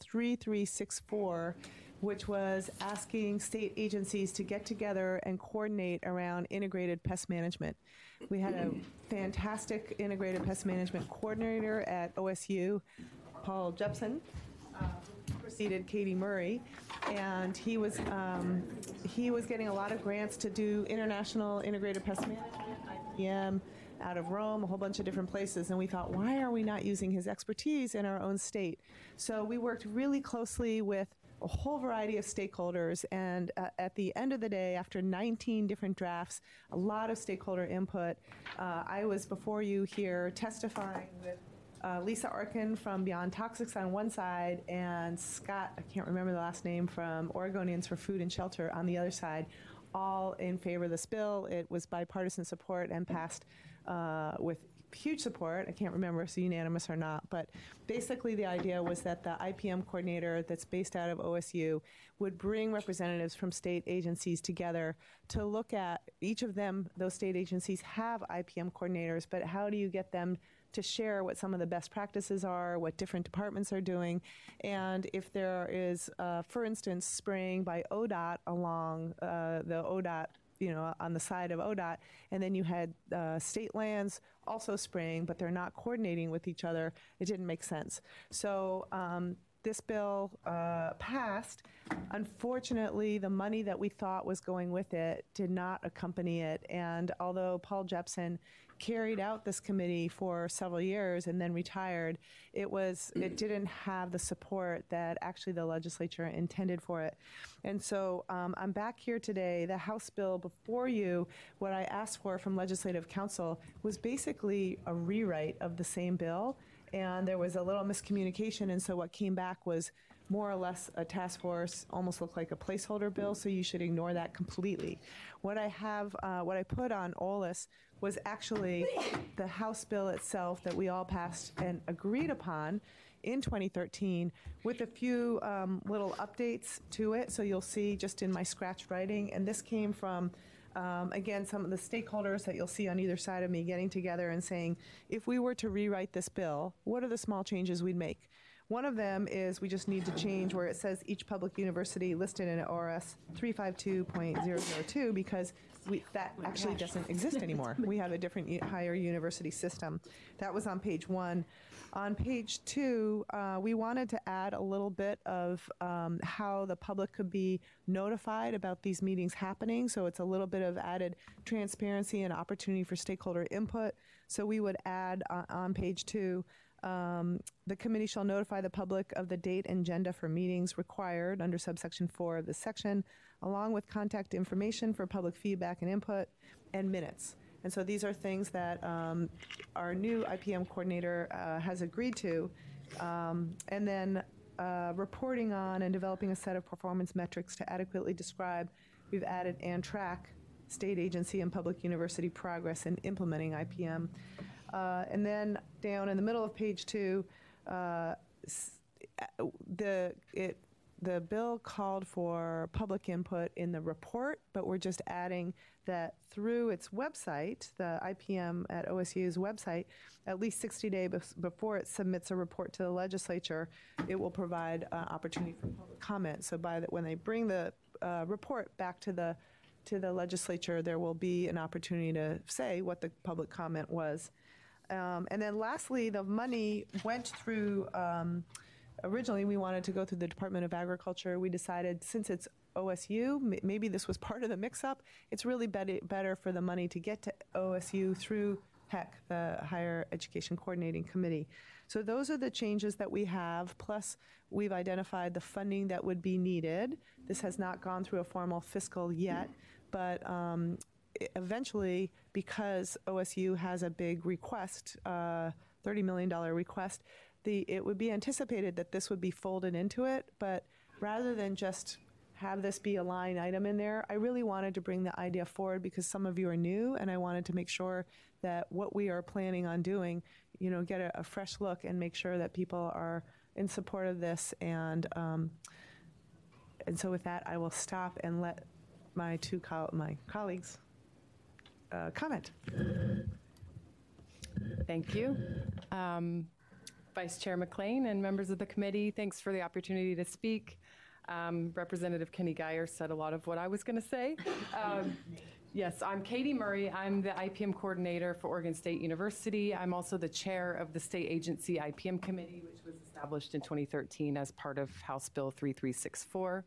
3364, which was asking state agencies to get together and coordinate around integrated pest management. We had a fantastic integrated pest management coordinator at OSU, Paul Jepson, preceded Katie Murray, and he was getting a lot of grants to do international integrated pest management, IPM, out of Rome, a whole bunch of different places, and we thought, why are we not using his expertise in our own state? So we worked really closely with a whole variety of stakeholders, and at the end of the day, after 19 different drafts, a lot of stakeholder input, I was before you here testifying with Lisa Arkin from Beyond Toxics on one side, and Scott, I can't remember the last name, from Oregonians for Food and Shelter on the other side, all in favor of this bill. It was bipartisan support and passed with huge support. I can't remember if it's unanimous or not, but basically the idea was that the IPM coordinator that's based out of OSU would bring representatives from state agencies together to look at each of them. Those state agencies have IPM coordinators, but how do you get them to share what some of the best practices are, what different departments are doing, and if there is, for instance, spraying by ODOT along the ODOT, on the side of ODOT, and then you had state lands also spraying, but they're not coordinating with each other. It didn't make sense. So this bill passed. Unfortunately, the money that we thought was going with it did not accompany it. And although Paul Jepson carried out this committee for several years and then retired, it didn't have the support that actually the legislature intended for it. And so I'm back here today. The House bill before you, what I asked for from Legislative Council was basically a rewrite of the same bill, and there was a little miscommunication, and so what came back was more or less a task force, almost looked like a placeholder bill, so you should ignore that completely. What I put on OLIS was actually the House bill itself that we all passed and agreed upon in 2013 with a few little updates to it. So you'll see just in my scratch writing, and this came from, again, some of the stakeholders that you'll see on either side of me getting together and saying, if we were to rewrite this bill, what are the small changes we'd make? One of them is we just need to change where it says each public university listed in ORS 352.002 because that actually doesn't exist anymore. We have a different higher university system. That was on page 1. On page 2, we wanted to add a little bit of how the public could be notified about these meetings happening. So it's a little bit of added transparency and opportunity for stakeholder input. So we would add on page 2, the committee shall notify the public of the date and agenda for meetings required under subsection 4 of this section, along with contact information for public feedback and input and minutes. And so these are things that our new IPM coordinator has agreed to. And then reporting on and developing a set of performance metrics to adequately describe, we've added and track state agency and public university progress in implementing IPM. And then down in the middle of page 2, the bill called for public input in the report, but we're just adding that through its website, the IPM at OSU's website, at least 60 days before it submits a report to the legislature, it will provide opportunity for public comment. So when they bring the report back to the legislature, there will be an opportunity to say what the public comment was. And then lastly, the money went through, originally we wanted to go through the Department of Agriculture. We decided since it's OSU, maybe this was part of the mix-up, it's really better for the money to get to OSU through HEC, the Higher Education Coordinating Committee. So those are the changes that we have, plus we've identified the funding that would be needed. This has not gone through a formal fiscal yet, but eventually, because OSU has a big request, $30 million request, it would be anticipated that this would be folded into it, but rather than just have this be a line item in there, I really wanted to bring the idea forward because some of you are new, and I wanted to make sure that what we are planning on doing, get a fresh look and make sure that people are in support of this. And so with that, I will stop and let my my colleagues comment. Thank you. Vice Chair McLean and members of the committee, thanks for the opportunity to speak. Representative Kenny Geyer said a lot of what I was going to say. Yes, I'm Katie Murray. I'm the IPM coordinator for Oregon State University. I'm also the chair of the state agency IPM committee, which was established in 2013 as part of House Bill 3364.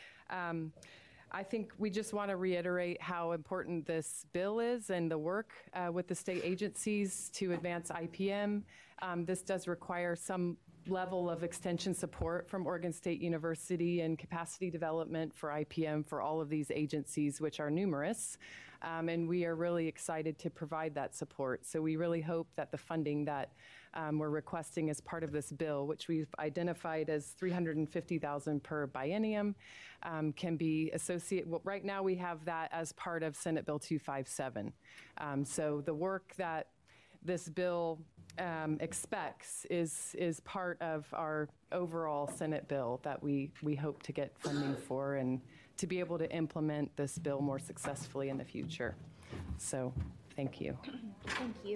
I think we just want to reiterate how important this bill is and the work with the state agencies to advance IPM. This does require some level of extension support from Oregon State University and capacity development for IPM for all of these agencies, which are numerous. And we are really excited to provide that support. So we really hope that the funding that we're requesting as part of this bill, which we've identified as $350,000 per biennium, can be associated. Well, right now we have that as part of Senate Bill 257. So the work that this bill expects is part of our overall Senate bill that we hope to get funding for and to be able to implement this bill more successfully in the future. So thank you. Thank you.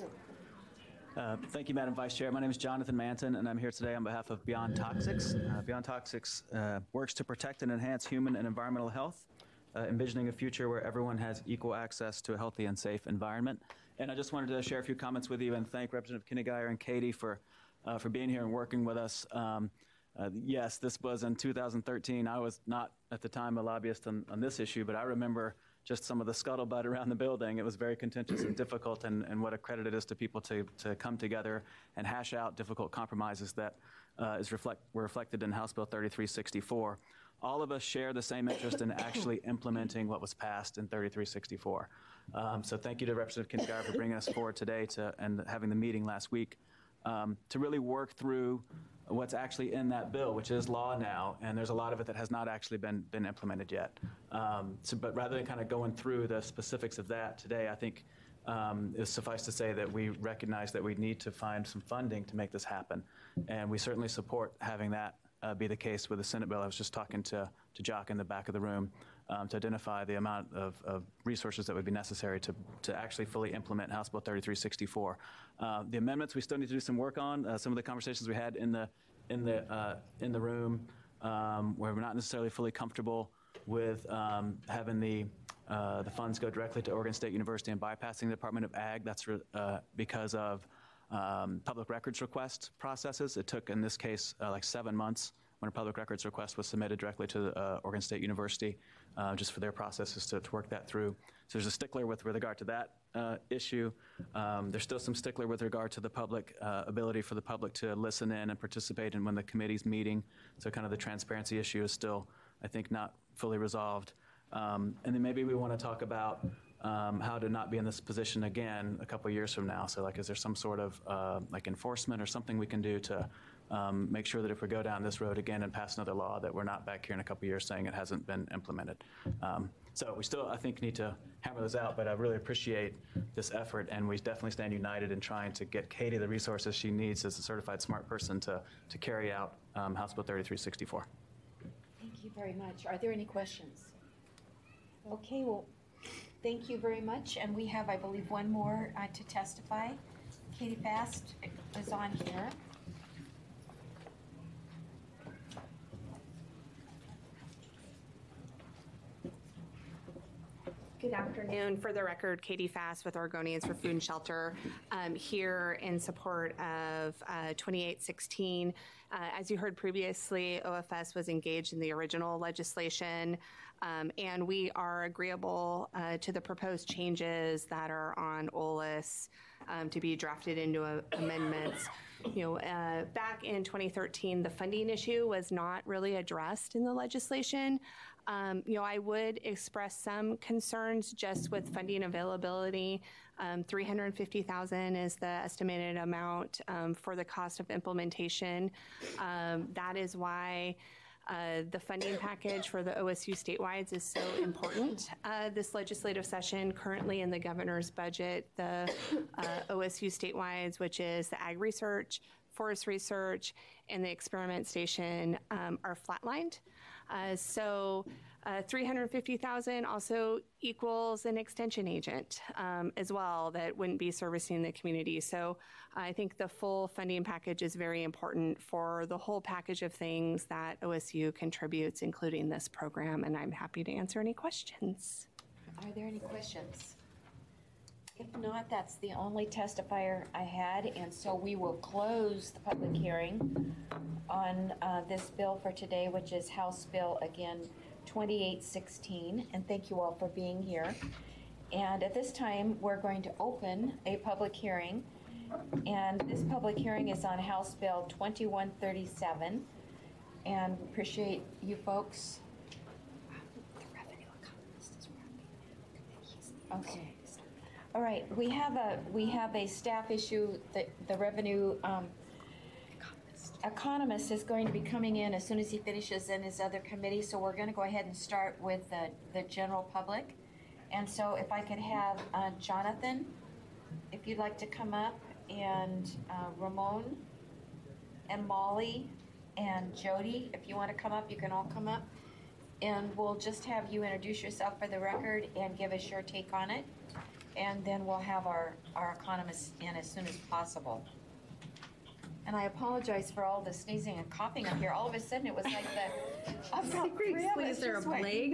Thank you, Madam Vice Chair. My name is Jonathan Manton, and I'm here today on behalf of Beyond Toxics. Beyond Toxics works to protect and enhance human and environmental health, envisioning a future where everyone has equal access to a healthy and safe environment. And I just wanted to share a few comments with you and thank Representative Kenny Geyer and Katie for being here and working with us. Yes, this was in 2013. I was not at the time a lobbyist on this issue, but I remember just some of the scuttlebutt around the building. It was very contentious and difficult, and what a credit it is to people to come together and hash out difficult compromises that were reflected in House Bill 3364. All of us share the same interest in actually implementing what was passed in 3364. So thank you to Representative Kenny Geyer for bringing us forward today and having the meeting last week to really work through what's actually in that bill, which is law now, and there's a lot of it that has not actually been implemented yet. But rather than kind of going through the specifics of that today, I think it's suffice to say that we recognize that we need to find some funding to make this happen, and we certainly support having that be the case with the Senate bill. I was just talking to Jock in the back of the room to identify the amount of resources that would be necessary to actually fully implement House Bill 3364. The amendments we still need to do some work on. Some of the conversations we had in in the room where we're not necessarily fully comfortable with having the funds go directly to Oregon State University and bypassing the Department of Ag. That's because of public records request processes. It took, in this case, like 7 months when a public records request was submitted directly to Oregon State University, just for their processes to work that through. So there's a stickler with regard to that issue. There's still some stickler with regard to the public ability for the public to listen in and participate in when the committee's meeting. So kind of the transparency issue is still, I think, not fully resolved. And then maybe we want to talk about how to not be in this position again a couple years from now. So like, is there some sort of like enforcement or something we can do to make sure that if we go down this road again and pass another law, that we're not back here in a couple years saying it hasn't been implemented. So we still, I think, need to hammer those out, but I really appreciate this effort, and we definitely stand united in trying to get Katie the resources she needs as a certified smart person to carry out House Bill 3364. Thank you very much. Are there any questions? Okay, well, thank you very much. And we have, I believe, one more to testify. Katie Fast is on here. Good afternoon. For the record, Katie Fast with Oregonians for Food and Shelter, here in support of 2816. As you heard previously, OFS was engaged in the original legislation, and we are agreeable to the proposed changes that are on OLS to be drafted into amendments. Back in 2013, the funding issue was not really addressed in the legislation. I would express some concerns just with funding availability. $350,000 is the estimated amount for the cost of implementation. That is why the funding package for the OSU statewide is so important. This legislative session, currently in the governor's budget, the OSU statewide, which is the ag research, forest research, and the experiment station, are flatlined. So $350,000 also equals an extension agent as well that wouldn't be servicing the community. So I think the full funding package is very important for the whole package of things that OSU contributes, including this program, and I'm happy to answer any questions. Are there any questions? If not, that's the only testifier I had, and so we will close the public hearing on this bill for today, which is House Bill, again, 2816, and thank you all for being here. And at this time, we're going to open a public hearing, and this public hearing is on House Bill 2137, and appreciate you folks. Okay. All right, we have a staff issue that the revenue economist is going to be coming in as soon as he finishes in his other committee. So we're going to go ahead and start with the general public. And so if I could have Jonathan, if you'd like to come up, and Ramon and Molly and Jody, if you want to come up, you can all come up. And we'll just have you introduce yourself for the record and give us your take on it. And then we'll have our economists in as soon as possible. And I apologize for all the sneezing and coughing up here. All of a sudden, it was like I've got Is there a plague?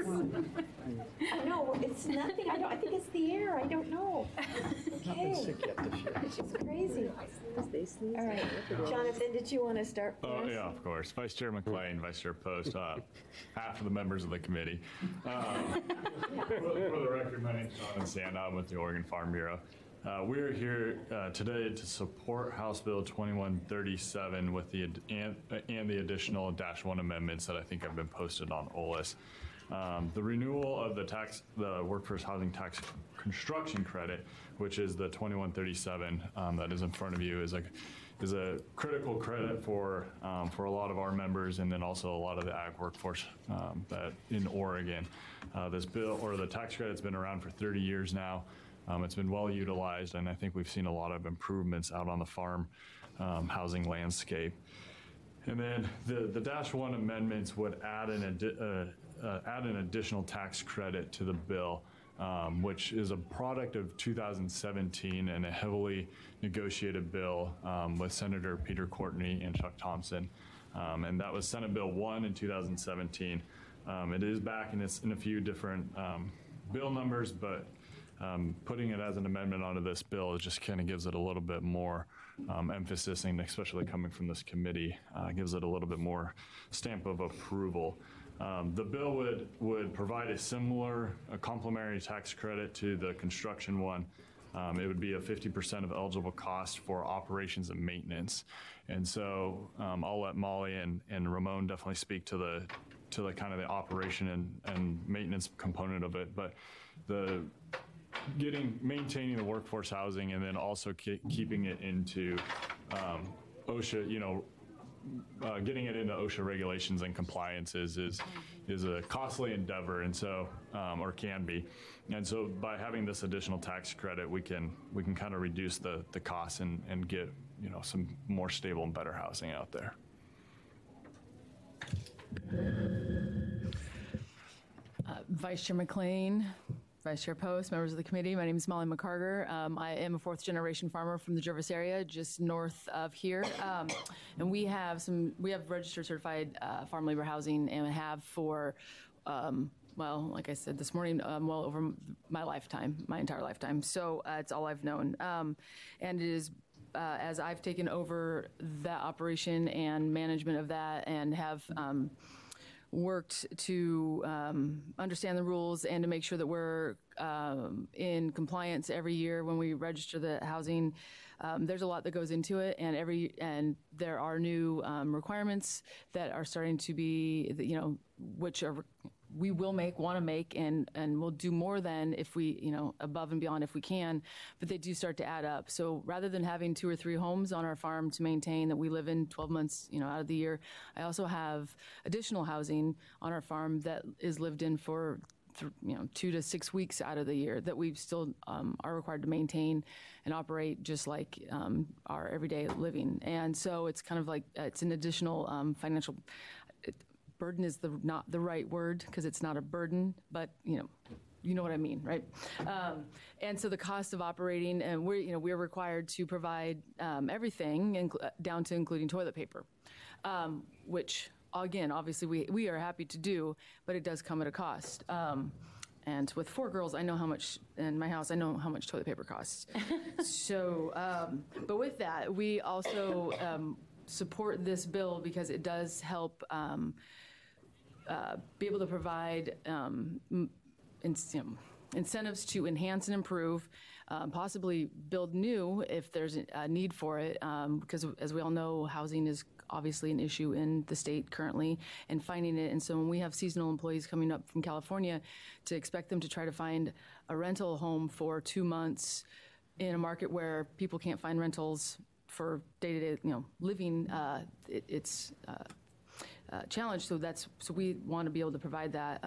No, it's nothing. I think it's the air. I don't know. Okay. It's just crazy. All right. Jonathan, did you want to start first? Oh, yeah, of course. Vice Chair McLean, Vice Chair Post, half of the members of the committee. For the record, my name is Jonathan Sand. I'm with the Oregon Farm Bureau. We're here today to support House Bill 2137 with the additional -1 amendments that I think have been posted on OLS. The renewal of the workforce housing tax construction credit, which is the 2137 that is in front of you, is a critical credit for a lot of our members, and then also a lot of the ag workforce that in Oregon. This bill, or the tax credit's been around for 30 years now. It's been well utilized, and I think we've seen a lot of improvements out on the farm housing landscape. And then the -1 amendments would add an additional tax credit to the bill which is a product of 2017 and a heavily negotiated bill with Senator Peter Courtney and Chuck Thompson. And that was Senate Bill 1 in 2017. It is back in a few different bill numbers, but putting it as an amendment onto this bill, it just kind of gives it a little bit more emphasis, and especially coming from this committee, gives it a little bit more stamp of approval. The bill would provide a complementary tax credit to the construction one. It would be a 50% of eligible cost for operations and maintenance. And so I'll let Molly and Ramon definitely speak to the kind of the operation and maintenance component of it. But maintaining the workforce housing and then also keeping it into OSHA, getting it into OSHA regulations and compliances is a costly endeavor, and so or can be. And so by having this additional tax credit, we can kind of reduce the costs and get some more stable and better housing out there. Vice Chair McLean, Vice Chair Post, members of the committee, my name is Molly McCarger. I am a fourth-generation farmer from the Jervis area, just north of here, and we have registered certified farm labor housing, and have for well, like I said this morning, well over my entire lifetime. So it's all I've known, and it is. As I've taken over that operation and management of that, and have worked to understand the rules and to make sure that we're in compliance every year when we register the housing. There's a lot that goes into it, and there are new requirements that are starting to be, which are we will want to make, and we'll do more than if we, above and beyond if we can, but they do start to add up. So rather than having 2 or 3 homes on our farm to maintain that we live in 12 months, out of the year, I also have additional housing on our farm that is lived in for 2 to 6 weeks out of the year that we still are required to maintain and operate just like our everyday living. And so it's kind of like it's an additional financial burden is not the right word, because it's not a burden, but you know what I mean, right? And so the cost of operating, and we're required to provide everything down to including toilet paper, which again, obviously we are happy to do, but it does come at a cost. And with 4 girls, I know how much in my house. I know how much toilet paper costs. So, but with that, we also support this bill because it does help be able to provide incentives to enhance and improve, possibly build new if there's a need for it, because as we all know, housing is obviously an issue in the state currently, and finding it. And so when we have seasonal employees coming up from California, to expect them to try to find a rental home for 2 months in a market where people can't find rentals for day-to-day, living, it's a challenge. So we want to be able to provide that.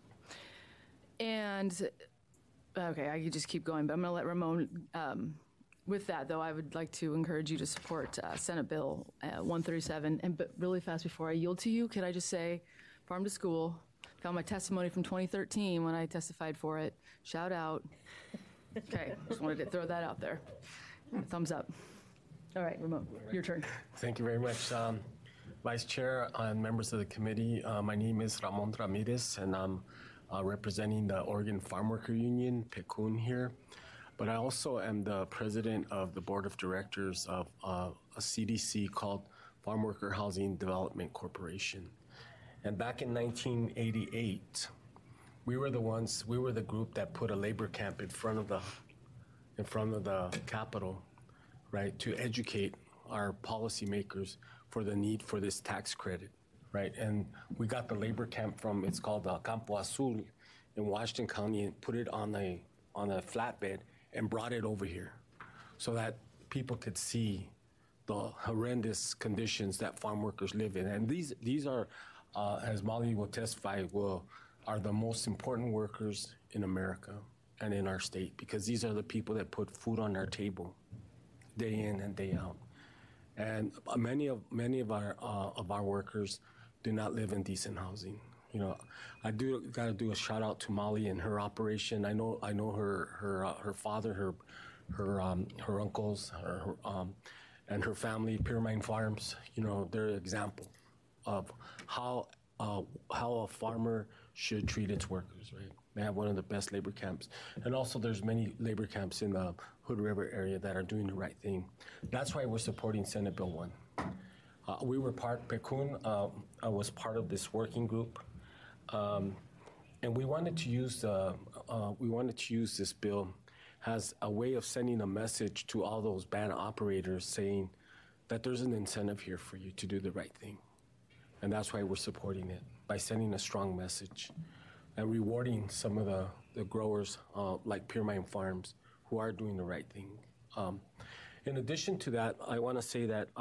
And okay, I could just keep going, but I'm going to let Ramon. With that, though, I would like to encourage you to support Senate Bill 137. But really fast, before I yield to you, could I just say, Farm to School, found my testimony from 2013 when I testified for it. Shout out. Okay, just wanted to throw that out there. Thumbs up. All right, Ramon, your turn. Thank you very much, Vice Chair and members of the committee. My name is Ramon Ramirez, and I'm representing the Oregon Farm Worker Union, PECUN here. But I also am the president of the board of directors of a CDC called Farm Worker Housing Development Corporation. And back in 1988, we were the group that put a labor camp in front of the Capitol, right, to educate our policymakers for the need for this tax credit, right? And we got the labor camp from, it's called Campo Azul in Washington County, and put it on a flatbed and brought it over here so that people could see the horrendous conditions that farm workers live in. And these are, as Molly will testify, are the most important workers in America and in our state, because these are the people that put food on our table day in and day out. And many of our workers do not live in decent housing, You know, I do got to do a shout out to Molly and her operation. I know her father, her uncles, and her family, Pyrmine Farms. You know, they're an example of how a farmer should treat its workers, right? They have one of the best labor camps. And also there's many labor camps in the Hood River area that are doing the right thing. That's why we're supporting Senate Bill 1. We were PECUN was part of this working group. And we wanted to use this bill as a way of sending a message to all those bad operators saying that there's an incentive here for you to do the right thing. And that's why we're supporting it, by sending a strong message and rewarding some of the growers like Pyrmine Farms who are doing the right thing. In addition to that, I want to say that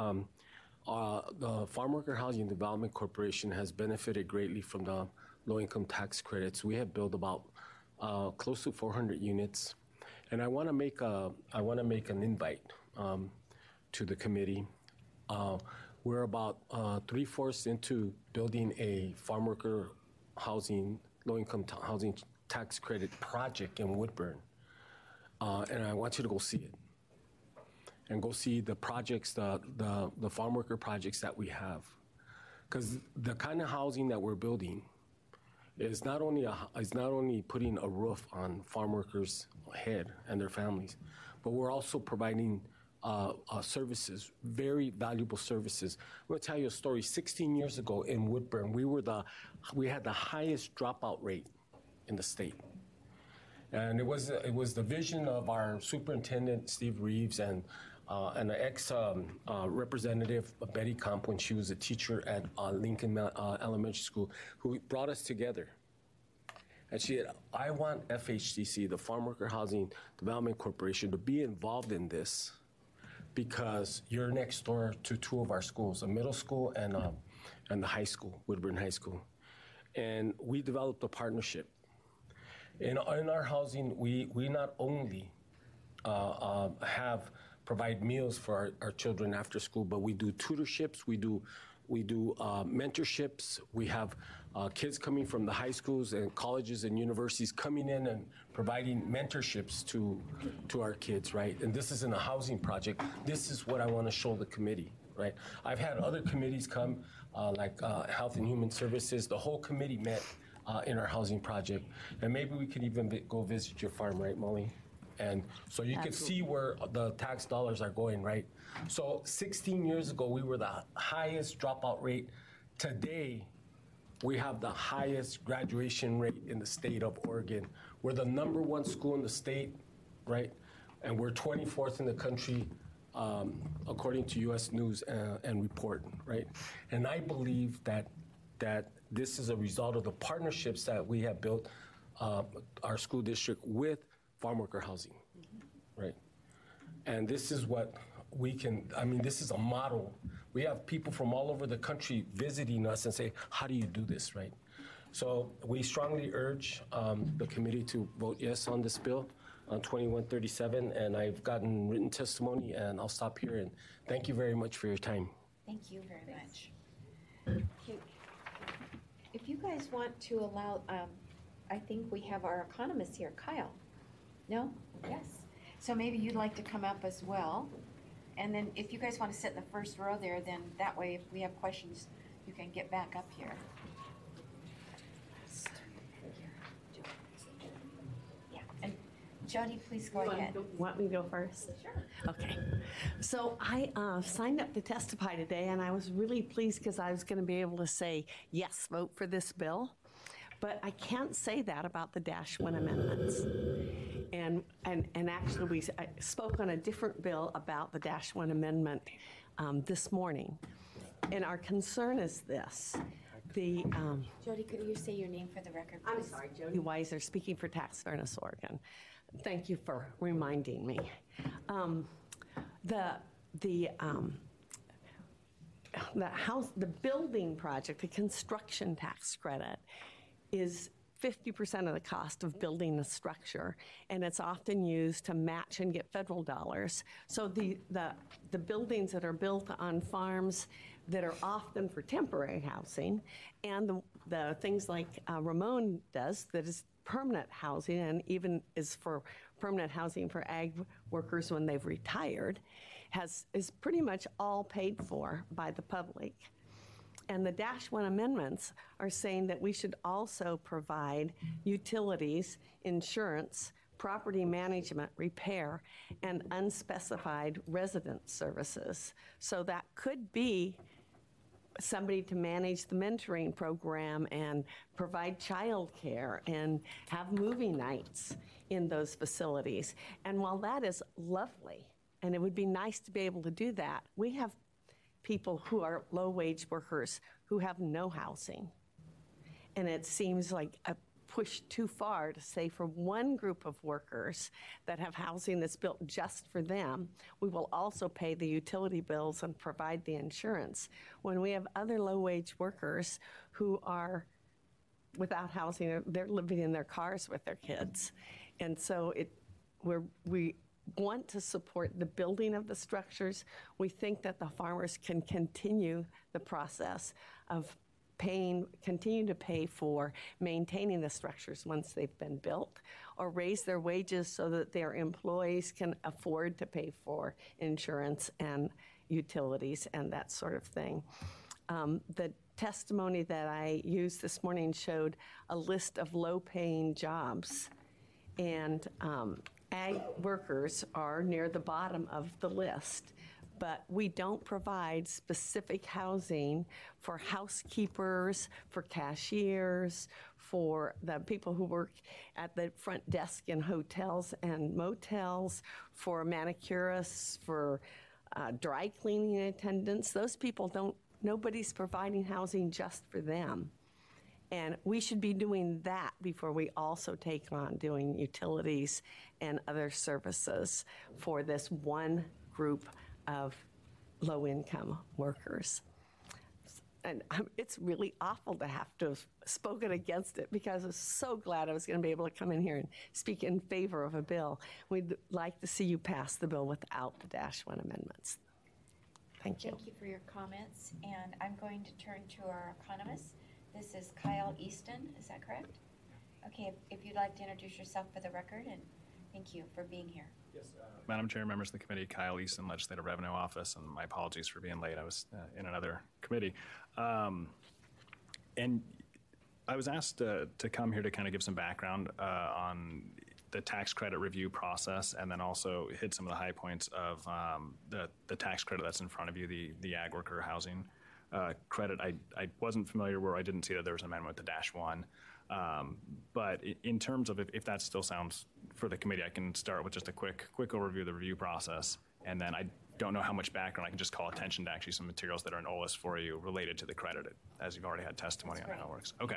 the Farm Worker Housing Development Corporation has benefited greatly from the low-income tax credits. We have built about close to 400 units, and I want to make an invite to the committee. We're about 3/4 into building a farm worker housing, low-income housing tax credit project in Woodburn, and I want you to go see it. And go see the projects, the farm worker projects that we have. Because the kind of housing that we're building is not only putting a roof on farm workers' head and their families, but we're also providing services, very valuable services. I'm going to tell you a story. 16 years ago in Woodburn, we had the highest dropout rate in the state. And it was the vision of our superintendent, Steve Reeves, and an ex-representative, Betty Comp, when she was a teacher at Lincoln Elementary School, who brought us together. And she said, I want FHDC, the Farm Worker Housing Development Corporation, to be involved in this because you're next door to two of our schools, a middle school and the high school, Woodburn High School. And we developed a partnership. In our housing, we not only provide meals for our children after school, but we do tutorships, we do mentorships. We have kids coming from the high schools and colleges and universities coming in and providing mentorships to our kids, right? And this isn't a housing project. This is what I want to show the committee, right? I've had other committees come, like Health and Human Services. The whole committee met in our housing project. And maybe we could even go visit your farm, right, Molly? And so you could see where the tax dollars are going, right? So 16 years ago, we were the highest dropout rate. Today, we have the highest graduation rate in the state of Oregon. We're the #1 school in the state, right? And we're 24th in the country, according to U.S. News and Report, right? And I believe that this is a result of the partnerships that we have built, our school district with farm worker housing, right? And this is what we can, this is a model. We have people from all over the country visiting us and say, how do you do this, right? So we strongly urge the committee to vote yes on this bill on 2137, and I've gotten written testimony, and I'll stop here, and thank you very much for your time. Thank you very much. If you guys want to allow, I think we have our economist here, Kyle. No? Yes. So maybe you'd like to come up as well. And then if you guys want to sit in the first row there, then that way if we have questions, you can get back up here. Yeah. And Jody, please go ahead. Want me to go first? Sure. Okay. So I signed up to testify today, and I was really pleased because I was going to be able to say, yes, vote for this bill. But I can't say that about the -1 amendments. And actually, I spoke on a different bill about the -1 amendment this morning. And our concern is this. Jody, could you say your name for the record, please? I'm sorry, Jody Weiser, speaking for Tax Fairness Oregon. Thank you for reminding me. The building project, the construction tax credit, is 50% of the cost of building a structure, and it's often used to match and get federal dollars. So the buildings that are built on farms that are often for temporary housing, and the things like Ramon does, that is permanent housing and even is for permanent housing for ag workers when they've retired, is pretty much all paid for by the public. And the -1 amendments are saying that we should also provide utilities, insurance, property management, repair, and unspecified resident services. So that could be somebody to manage the mentoring program and provide childcare and have movie nights in those facilities. And while that is lovely, and it would be nice to be able to do that, we have people who are low-wage workers who have no housing. And it seems like a push too far to say for one group of workers that have housing that's built just for them, we will also pay the utility bills and provide the insurance, when we have other low-wage workers who are without housing, they're living in their cars with their kids. And so we want to support the building of the structures. We think that the farmers can continue the process of continue to pay for maintaining the structures once they've been built, or raise their wages so that their employees can afford to pay for insurance and utilities and that sort of thing. The testimony that I used this morning showed a list of low-paying jobs, and ag workers are near the bottom of the list. But we don't provide specific housing for housekeepers, for cashiers, for the people who work at the front desk in hotels and motels, for manicurists, for dry cleaning attendants. Those people nobody's providing housing just for them. And we should be doing that before we also take on doing utilities and other services for this one group of low-income workers. And it's really awful to have to have spoken against it, because I was so glad I was going to be able to come in here and speak in favor of a bill. We'd like to see you pass the bill without the -1 amendments. Thank you. Thank you for your comments. And I'm going to turn to our economist. This is Kyle Easton, is that correct? Okay, if you'd like to introduce yourself for the record, and thank you for being here. Yes, Madam Chair, members of the committee, Kyle Easton, Legislative Revenue Office, and my apologies for being late. I was in another committee. And I was asked to come here to kind of give some background on the tax credit review process, and then also hit some of the high points of the tax credit that's in front of you, the ag worker housing credit. I wasn't familiar, where I didn't see that there was an amendment to -1. But in terms of if that still sounds for the committee, I can start with just a quick overview of the review process. And then I don't know how much background. I can just call attention to actually some materials that are in OLIS for you related to the credit, as you've already had testimony on how it works. Okay.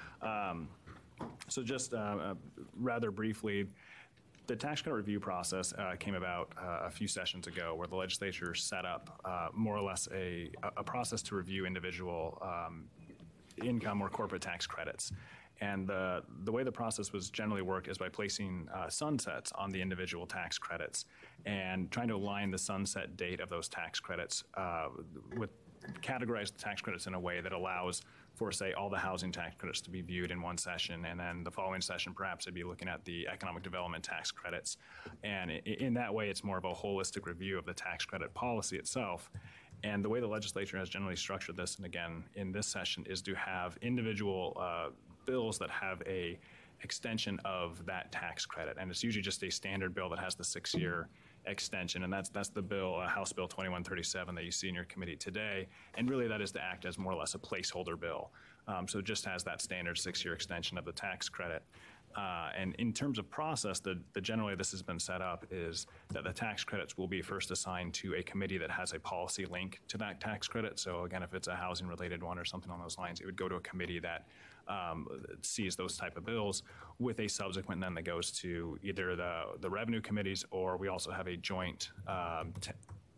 So just rather briefly, the tax credit review process came about a few sessions ago, where the legislature set up more or less a process to review individual income or corporate tax credits. And the way the process was generally worked is by placing sunsets on the individual tax credits and trying to align the sunset date of those tax credits categorize the tax credits in a way that allows for, say, all the housing tax credits to be viewed in one session, and then the following session perhaps it'd be looking at the economic development tax credits. And in that way, it's more of a holistic review of the tax credit policy itself. And the way the legislature has generally structured this, and again, in this session, is to have individual bills that have a extension of that tax credit. And it's usually just a standard bill that has the 6-year extension, and that's the bill, House Bill 2137, that you see in your committee today. And really that is to act as more or less a placeholder bill. So it just has that standard 6-year extension of the tax credit. And in terms of process, the generally this has been set up is that the tax credits will be first assigned to a committee that has a policy link to that tax credit. So again, if it's a housing related one or something on those lines, it would go to a committee that sees those type of bills, with a subsequent then that goes to either the revenue committees, or we also have a joint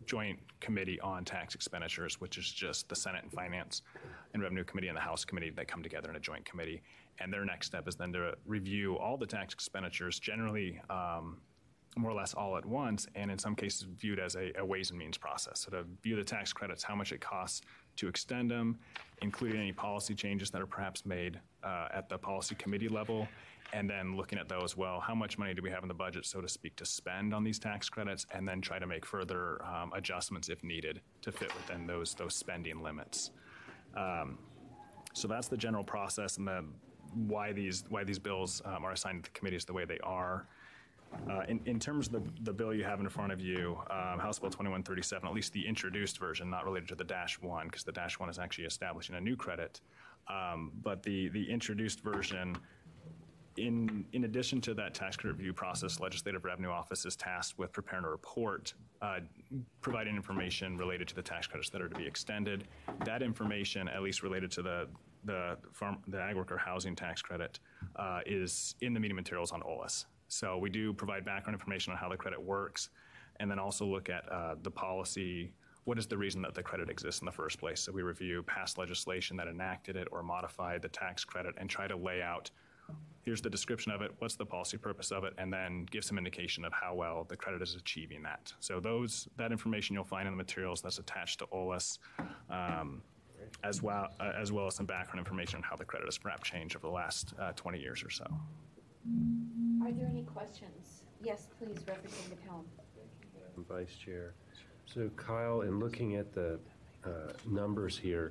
joint committee on tax expenditures, which is just the Senate and Finance and Revenue Committee and the House Committee that come together in a joint committee. And their next step is then to review all the tax expenditures, generally more or less all at once, and in some cases viewed as a Ways and Means process. So to view the tax credits, how much it costs to extend them, including any policy changes that are perhaps made at the policy committee level, and then looking at those, well, how much money do we have in the budget, so to speak, to spend on these tax credits, and then try to make further adjustments if needed to fit within those spending limits. So that's the general process, and why these bills are assigned to the committees the way they are. In terms of the bill you have in front of you, House Bill 2137, at least the introduced version, not related to the -1, because the -1 is actually establishing a new credit, but the introduced version, in addition to that tax credit review process, Legislative Revenue Office is tasked with preparing a report providing information related to the tax credits that are to be extended. That information, at least related to the agricultural housing tax credit, is in the meeting materials on OLS. So we do provide background information on how the credit works, and then also look at the policy. What is the reason that the credit exists in the first place? So we review past legislation that enacted it or modified the tax credit and try to lay out, here's the description of it, what's the policy purpose of it, and then give some indication of how well the credit is achieving that. So that information you'll find in the materials that's attached to OLS, as well as some background information on how the credit has perhaps changed over the last 20 years or so. Are there any questions? Yes, please, Representative Helm. Vice Chair. So Kyle, in looking at the numbers here,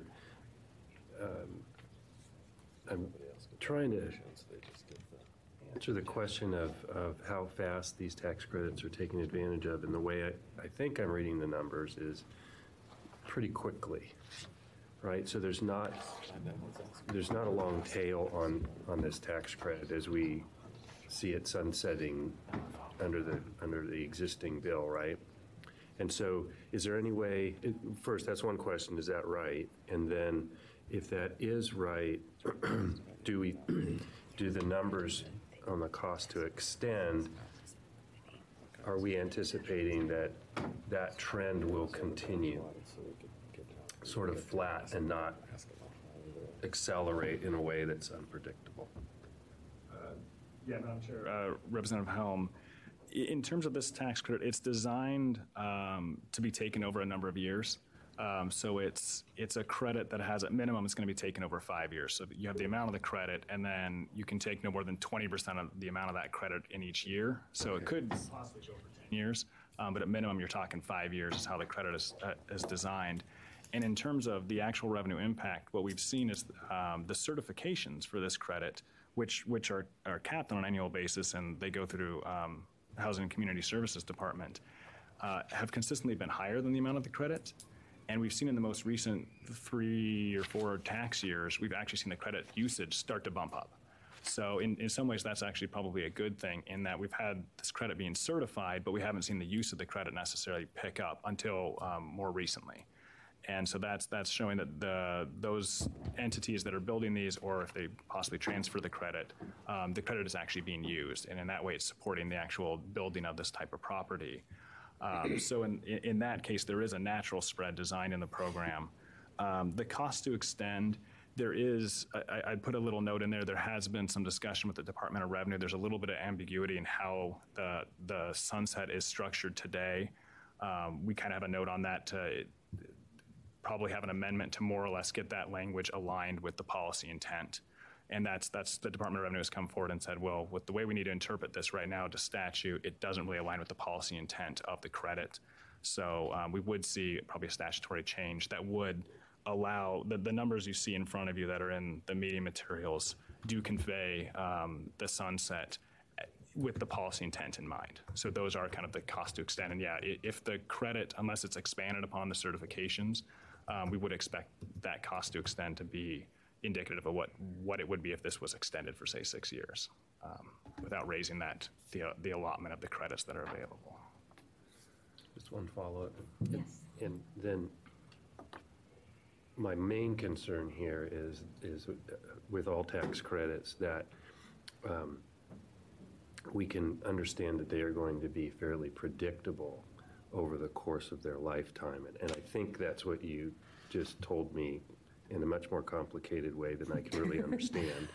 I'm trying to answer the question of how fast these tax credits are taken advantage of, and the way I think I'm reading the numbers is pretty quickly, right? So there's not a long tail on this tax credit as we see it sunsetting under the existing bill, right? And so is there any way, first, that's one question, is that right? And then if that is right, do the numbers on the cost to extend, are we anticipating that trend will continue sort of flat and not accelerate in a way that's unpredictable? Yeah, Madam Chair. Representative Helm, in terms of this tax credit, it's designed to be taken over a number of years. So it's a credit that has, at minimum, it's going to be taken over 5 years. So you have the amount of the credit, and then you can take no more than 20% of the amount of that credit in each year. So it could possibly go over 10 years, but at minimum, you're talking 5 years is how the credit is designed. And in terms of the actual revenue impact, what we've seen is the certifications for this credit, which are capped on an annual basis, and they go through Housing and Community Services Department, have consistently been higher than the amount of the credit. And we've seen in the most recent 3 or 4 tax years, we've actually seen the credit usage start to bump up. So in some ways, that's actually probably a good thing in that we've had this credit being certified, but we haven't seen the use of the credit necessarily pick up until more recently. And so that's showing that those entities that are building these, or if they possibly transfer the credit is actually being used. And in that way, it's supporting the actual building of this type of property. So in that case, there is a natural spread designed in the program. The cost to extend, there is, I'd put a little note in there, there has been some discussion with the Department of Revenue. There's a little bit of ambiguity in how the sunset is structured today. We kind of have a note on that to probably have an amendment to more or less get that language aligned with the policy intent. And that's the Department of Revenue has come forward and said, well, with the way we need to interpret this right now to statute, it doesn't really align with the policy intent of the credit. So we would see probably a statutory change that would allow the numbers you see in front of you that are in the meeting materials do convey the sunset with the policy intent in mind. So those are kind of the cost to extend. And yeah, if the credit, unless it's expanded upon the certifications, we would expect that cost to extend to be indicative of what it would be if this was extended for, say, 6 years, without raising the allotment of the credits that are available. Just one follow-up. Yes. And then my main concern here is with all tax credits that we can understand that they are going to be fairly predictable over the course of their lifetime. And I think that's what you just told me in a much more complicated way than I can really understand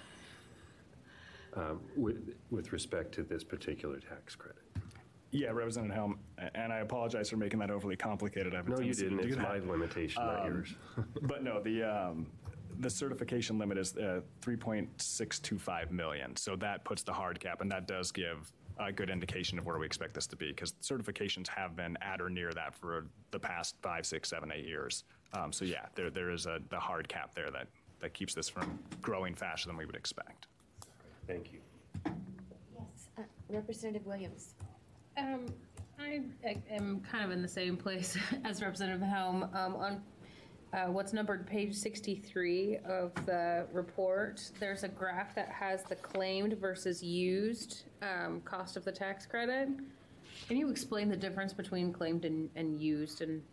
with respect to this particular tax credit. Yeah, Representative Helm, and I apologize for making that overly complicated. I have a No, you tendency to didn't. do It's that. my limitation, not yours. But no, the certification limit is 3.625 million. So that puts the hard cap, and that does give a good indication of where we expect this to be, because certifications have been at or near that for the past 5, 6, 7, 8 years. So yeah, there is the hard cap there that keeps this from growing faster than we would expect. Thank you. Yes, Representative Williams. I am kind of in the same place as Representative Helm. On what's numbered page 63 of the report, there's a graph that has the claimed versus used cost of the tax credit. Can you explain the difference between claimed and used? And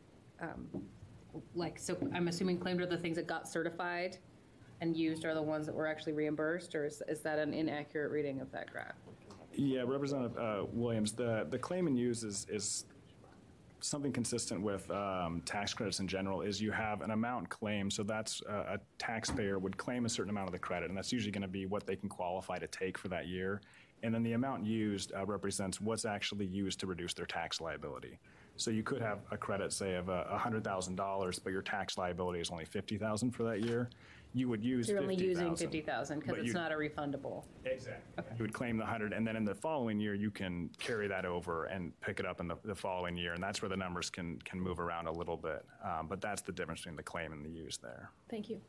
so I'm assuming claimed are the things that got certified and used are the ones that were actually reimbursed, or is that an inaccurate reading of that graph? Yeah, Representative Williams, the claim and use is something consistent with tax credits in general. Is you have an amount claimed, so that's a taxpayer would claim a certain amount of the credit, and that's usually going to be what they can qualify to take for that year. And then the amount used represents what's actually used to reduce their tax liability. So you could have a credit, say, of $100,000, but your tax liability is only $50,000 for that year. You would use You're only using $50,000 $50,000 because it's not a refundable. Exactly. Okay. You would claim the 100, and then in the following year, you can carry that over and pick it up in the following year, and that's where the numbers can move around a little bit. But that's the difference between the claim and the use there. Thank you.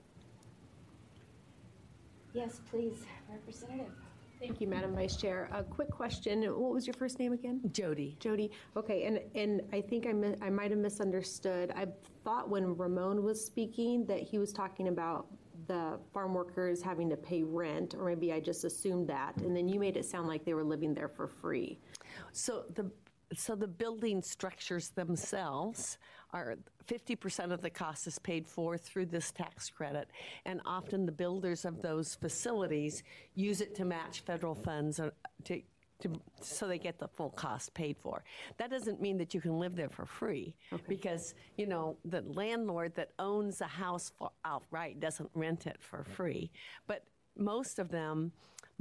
Yes, please, Representative. Thank you, Madam Vice Chair. A quick question. What was your first name again? Jody. Jody. Okay, and I think I might have misunderstood. I thought when Ramon was speaking that he was talking about the farm workers having to pay rent, or maybe I just assumed that, and then you made it sound like they were living there for free. So the building structures themselves are 50% of the cost is paid for through this tax credit, and often the builders of those facilities use it to match federal funds or so they get the full cost paid for. That doesn't mean that you can live there for free, because the landlord that owns a house outright doesn't rent it for free. But most of the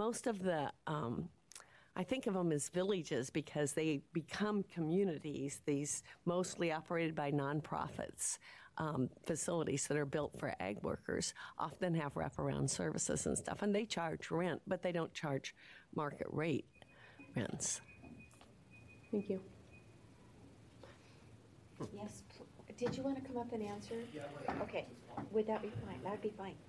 I think of them as villages because they become communities, these mostly operated by nonprofits. Facilities that are built for ag workers often have wraparound services and stuff, and they charge rent, but they don't charge market rate rents. Thank you. Yes, did you want to come up and answer? Yeah. Okay, would that be fine? That would be fine.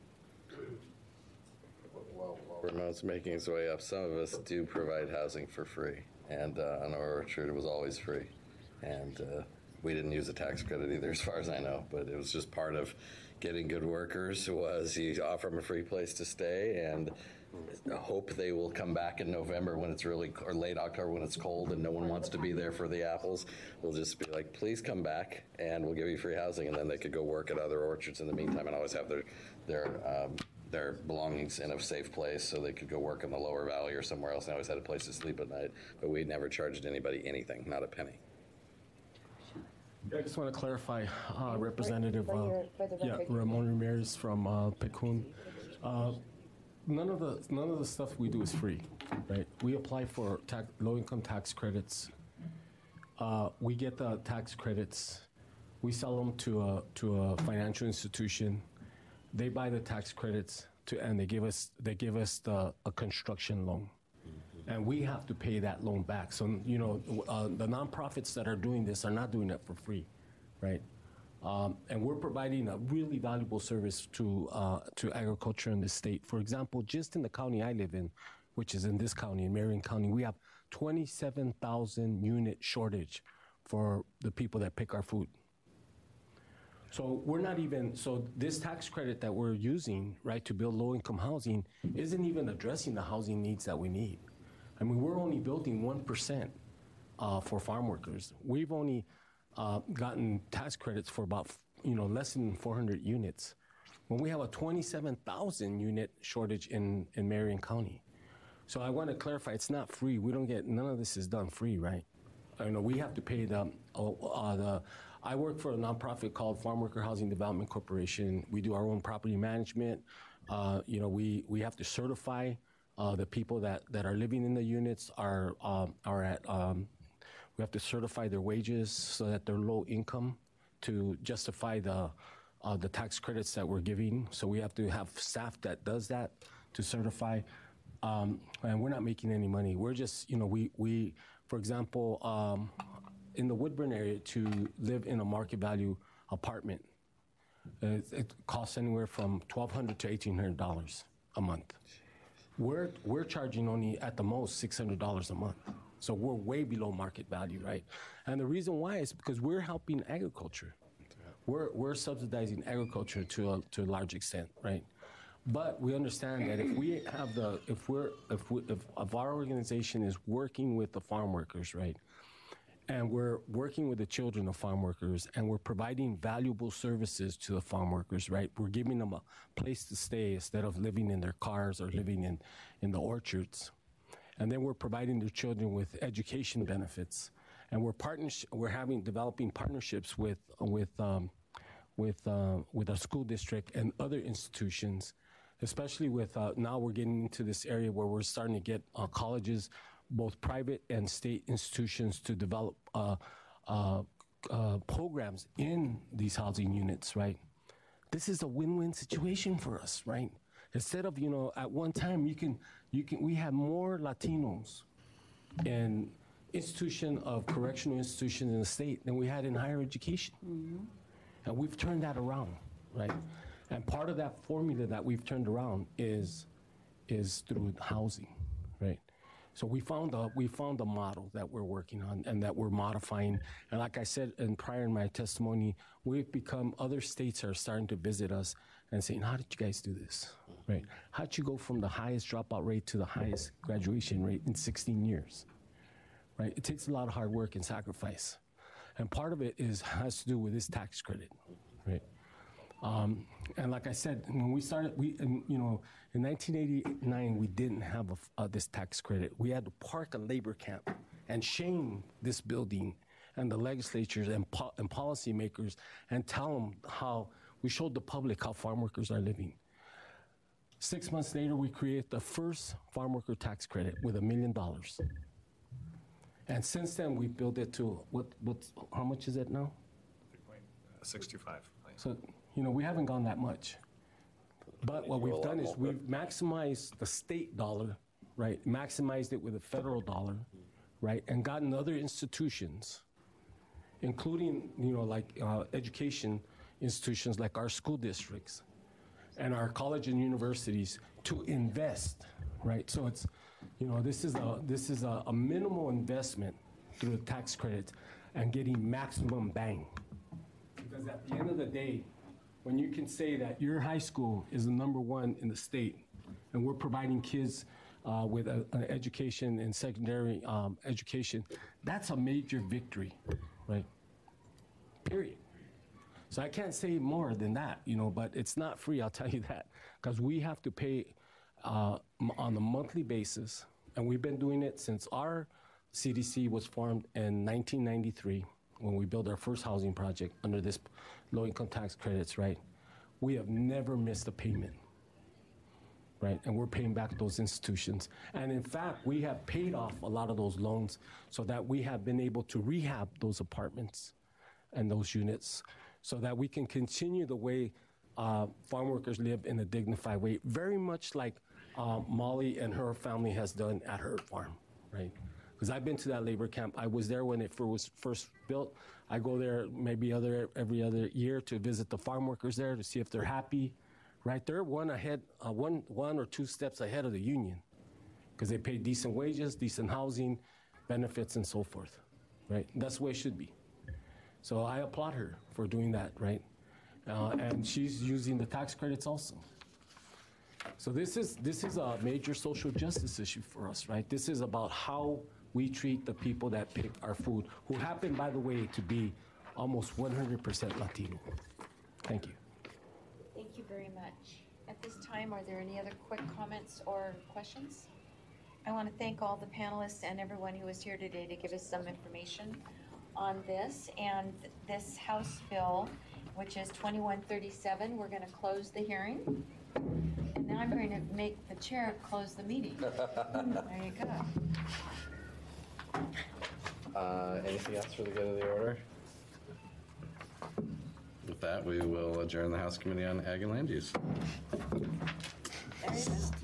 Well, Ramon's making his way up. Some of us do provide housing for free, and on our orchard it was always free, and we didn't use a tax credit either, as far as I know. But it was just part of getting good workers. Was you offer them a free place to stay, and hope they will come back in November when it's really, or late October when it's cold and no one wants to be there for the apples. We'll just be like, please come back, and we'll give you free housing, and then they could go work at other orchards in the meantime, and always have their belongings in a safe place so they could go work in the lower valley or somewhere else and always had a place to sleep at night. But we never charged anybody anything, not a penny. Yeah, I just want to clarify, Representative for the record. Ramon Ramirez from Pecun. None of the stuff we do is free, right? We apply for low-income tax credits. We get the tax credits. We sell them to a financial institution. They buy the tax credits and they give us a construction loan, and we have to pay that loan back. So the nonprofits that are doing this are not doing it for free, right? And we're providing a really valuable service to agriculture in the state. For example, just in the county I live in, which is in this county, in Marion County, we have 27,000 unit shortage for the people that pick our food. So so this tax credit that we're using, right, to build low-income housing isn't even addressing the housing needs that we need. I mean, we're only building 1% for farm workers. We've only gotten tax credits for about, less than 400 units, when we have a 27,000 unit shortage in Marion County. So I want to clarify, it's not free. We don't get, none of this is done free, right? we have to pay them. I work for a nonprofit called Farm Worker Housing Development Corporation. We do our own property management. We have to certify the people that are living in the units are at. We have to certify their wages so that they're low income to justify the tax credits that we're giving. So we have to have staff that does that to certify. And we're not making any money. We're just, we for example, in the Woodburn area, to live in a market value apartment, it costs anywhere from $1,200 to $1,800 a month. We're charging only at the most $600 a month. So we're way below market value, right? And the reason why is because we're helping agriculture. We're subsidizing agriculture to a large extent, right? But we understand that if we have if our organization is working with the farm workers, right, and we're working with the children of farm workers, and we're providing valuable services to the farm workers, right, we're giving them a place to stay instead of living in their cars or living in the orchards, and then we're providing their children with education benefits, and we're developing partnerships with our school district and other institutions. Especially with now we're getting into this area where we're starting to get colleges, both private and state institutions, to develop programs in these housing units, right? This is a win-win situation for us, right? Instead of, at one time we have more Latinos in correctional institutions in the state than we had in higher education. Mm-hmm. And we've turned that around, right? And part of that formula that we've turned around is through housing, right? So we found a model that we're working on and that we're modifying. And like I said prior in my testimony, other states are starting to visit us and saying, how did you guys do this, right? How'd you go from the highest dropout rate to the highest graduation rate in 16 years, right? It takes a lot of hard work and sacrifice. And part of it has to do with this tax credit, right? And like I said, when we started, in 1989, we didn't have this tax credit. We had to park a labor camp and shame this building and the legislatures and policymakers and tell them how we showed the public how farm workers are living. 6 months later, we created the first farm worker tax credit with $1 million. And since then, we built it to how much is it now? 65. So, we haven't gone that much. But what we've done is we've maximized the state dollar, right? Maximized it with a federal dollar, right? And gotten other institutions, including, education institutions like our school districts and our college and universities to invest, right? So it's, this is a minimal investment through the tax credits and getting maximum bang. Because at the end of the day, when you can say that your high school is the #1 in the state, and we're providing kids with an education and secondary education, that's a major victory, right? Period. So I can't say more than that, but it's not free, I'll tell you that, because we have to pay on a monthly basis, and we've been doing it since our CDC was formed in 1993. When we built our first housing project under this low-income tax credits, right? We have never missed a payment, right? And we're paying back those institutions. And in fact, we have paid off a lot of those loans so that we have been able to rehab those apartments and those units so that we can continue the way farm workers live in a dignified way, very much like Molly and her family has done at her farm, right? Because I've been to that labor camp. I was there when it was first built. I go there maybe every other year to visit the farm workers there to see if they're happy. Right, they're one or two steps ahead of the union because they pay decent wages, decent housing, benefits, and so forth. Right, that's the way it should be. So I applaud her for doing that. Right, and she's using the tax credits also. So this is a major social justice issue for us. Right, this is about how we treat the people that pick our food, who happen, by the way, to be almost 100% Latino. Thank you. Thank you very much. At this time, are there any other quick comments or questions? I want to thank all the panelists and everyone who was here today to give us some information on this. And this House bill, which is 2137, we're going to close the hearing. And now I'm going to make the chair close the meeting. There you go. Anything else for the good of the order? With that, we will adjourn the House Committee on Ag and Land Use. There you go.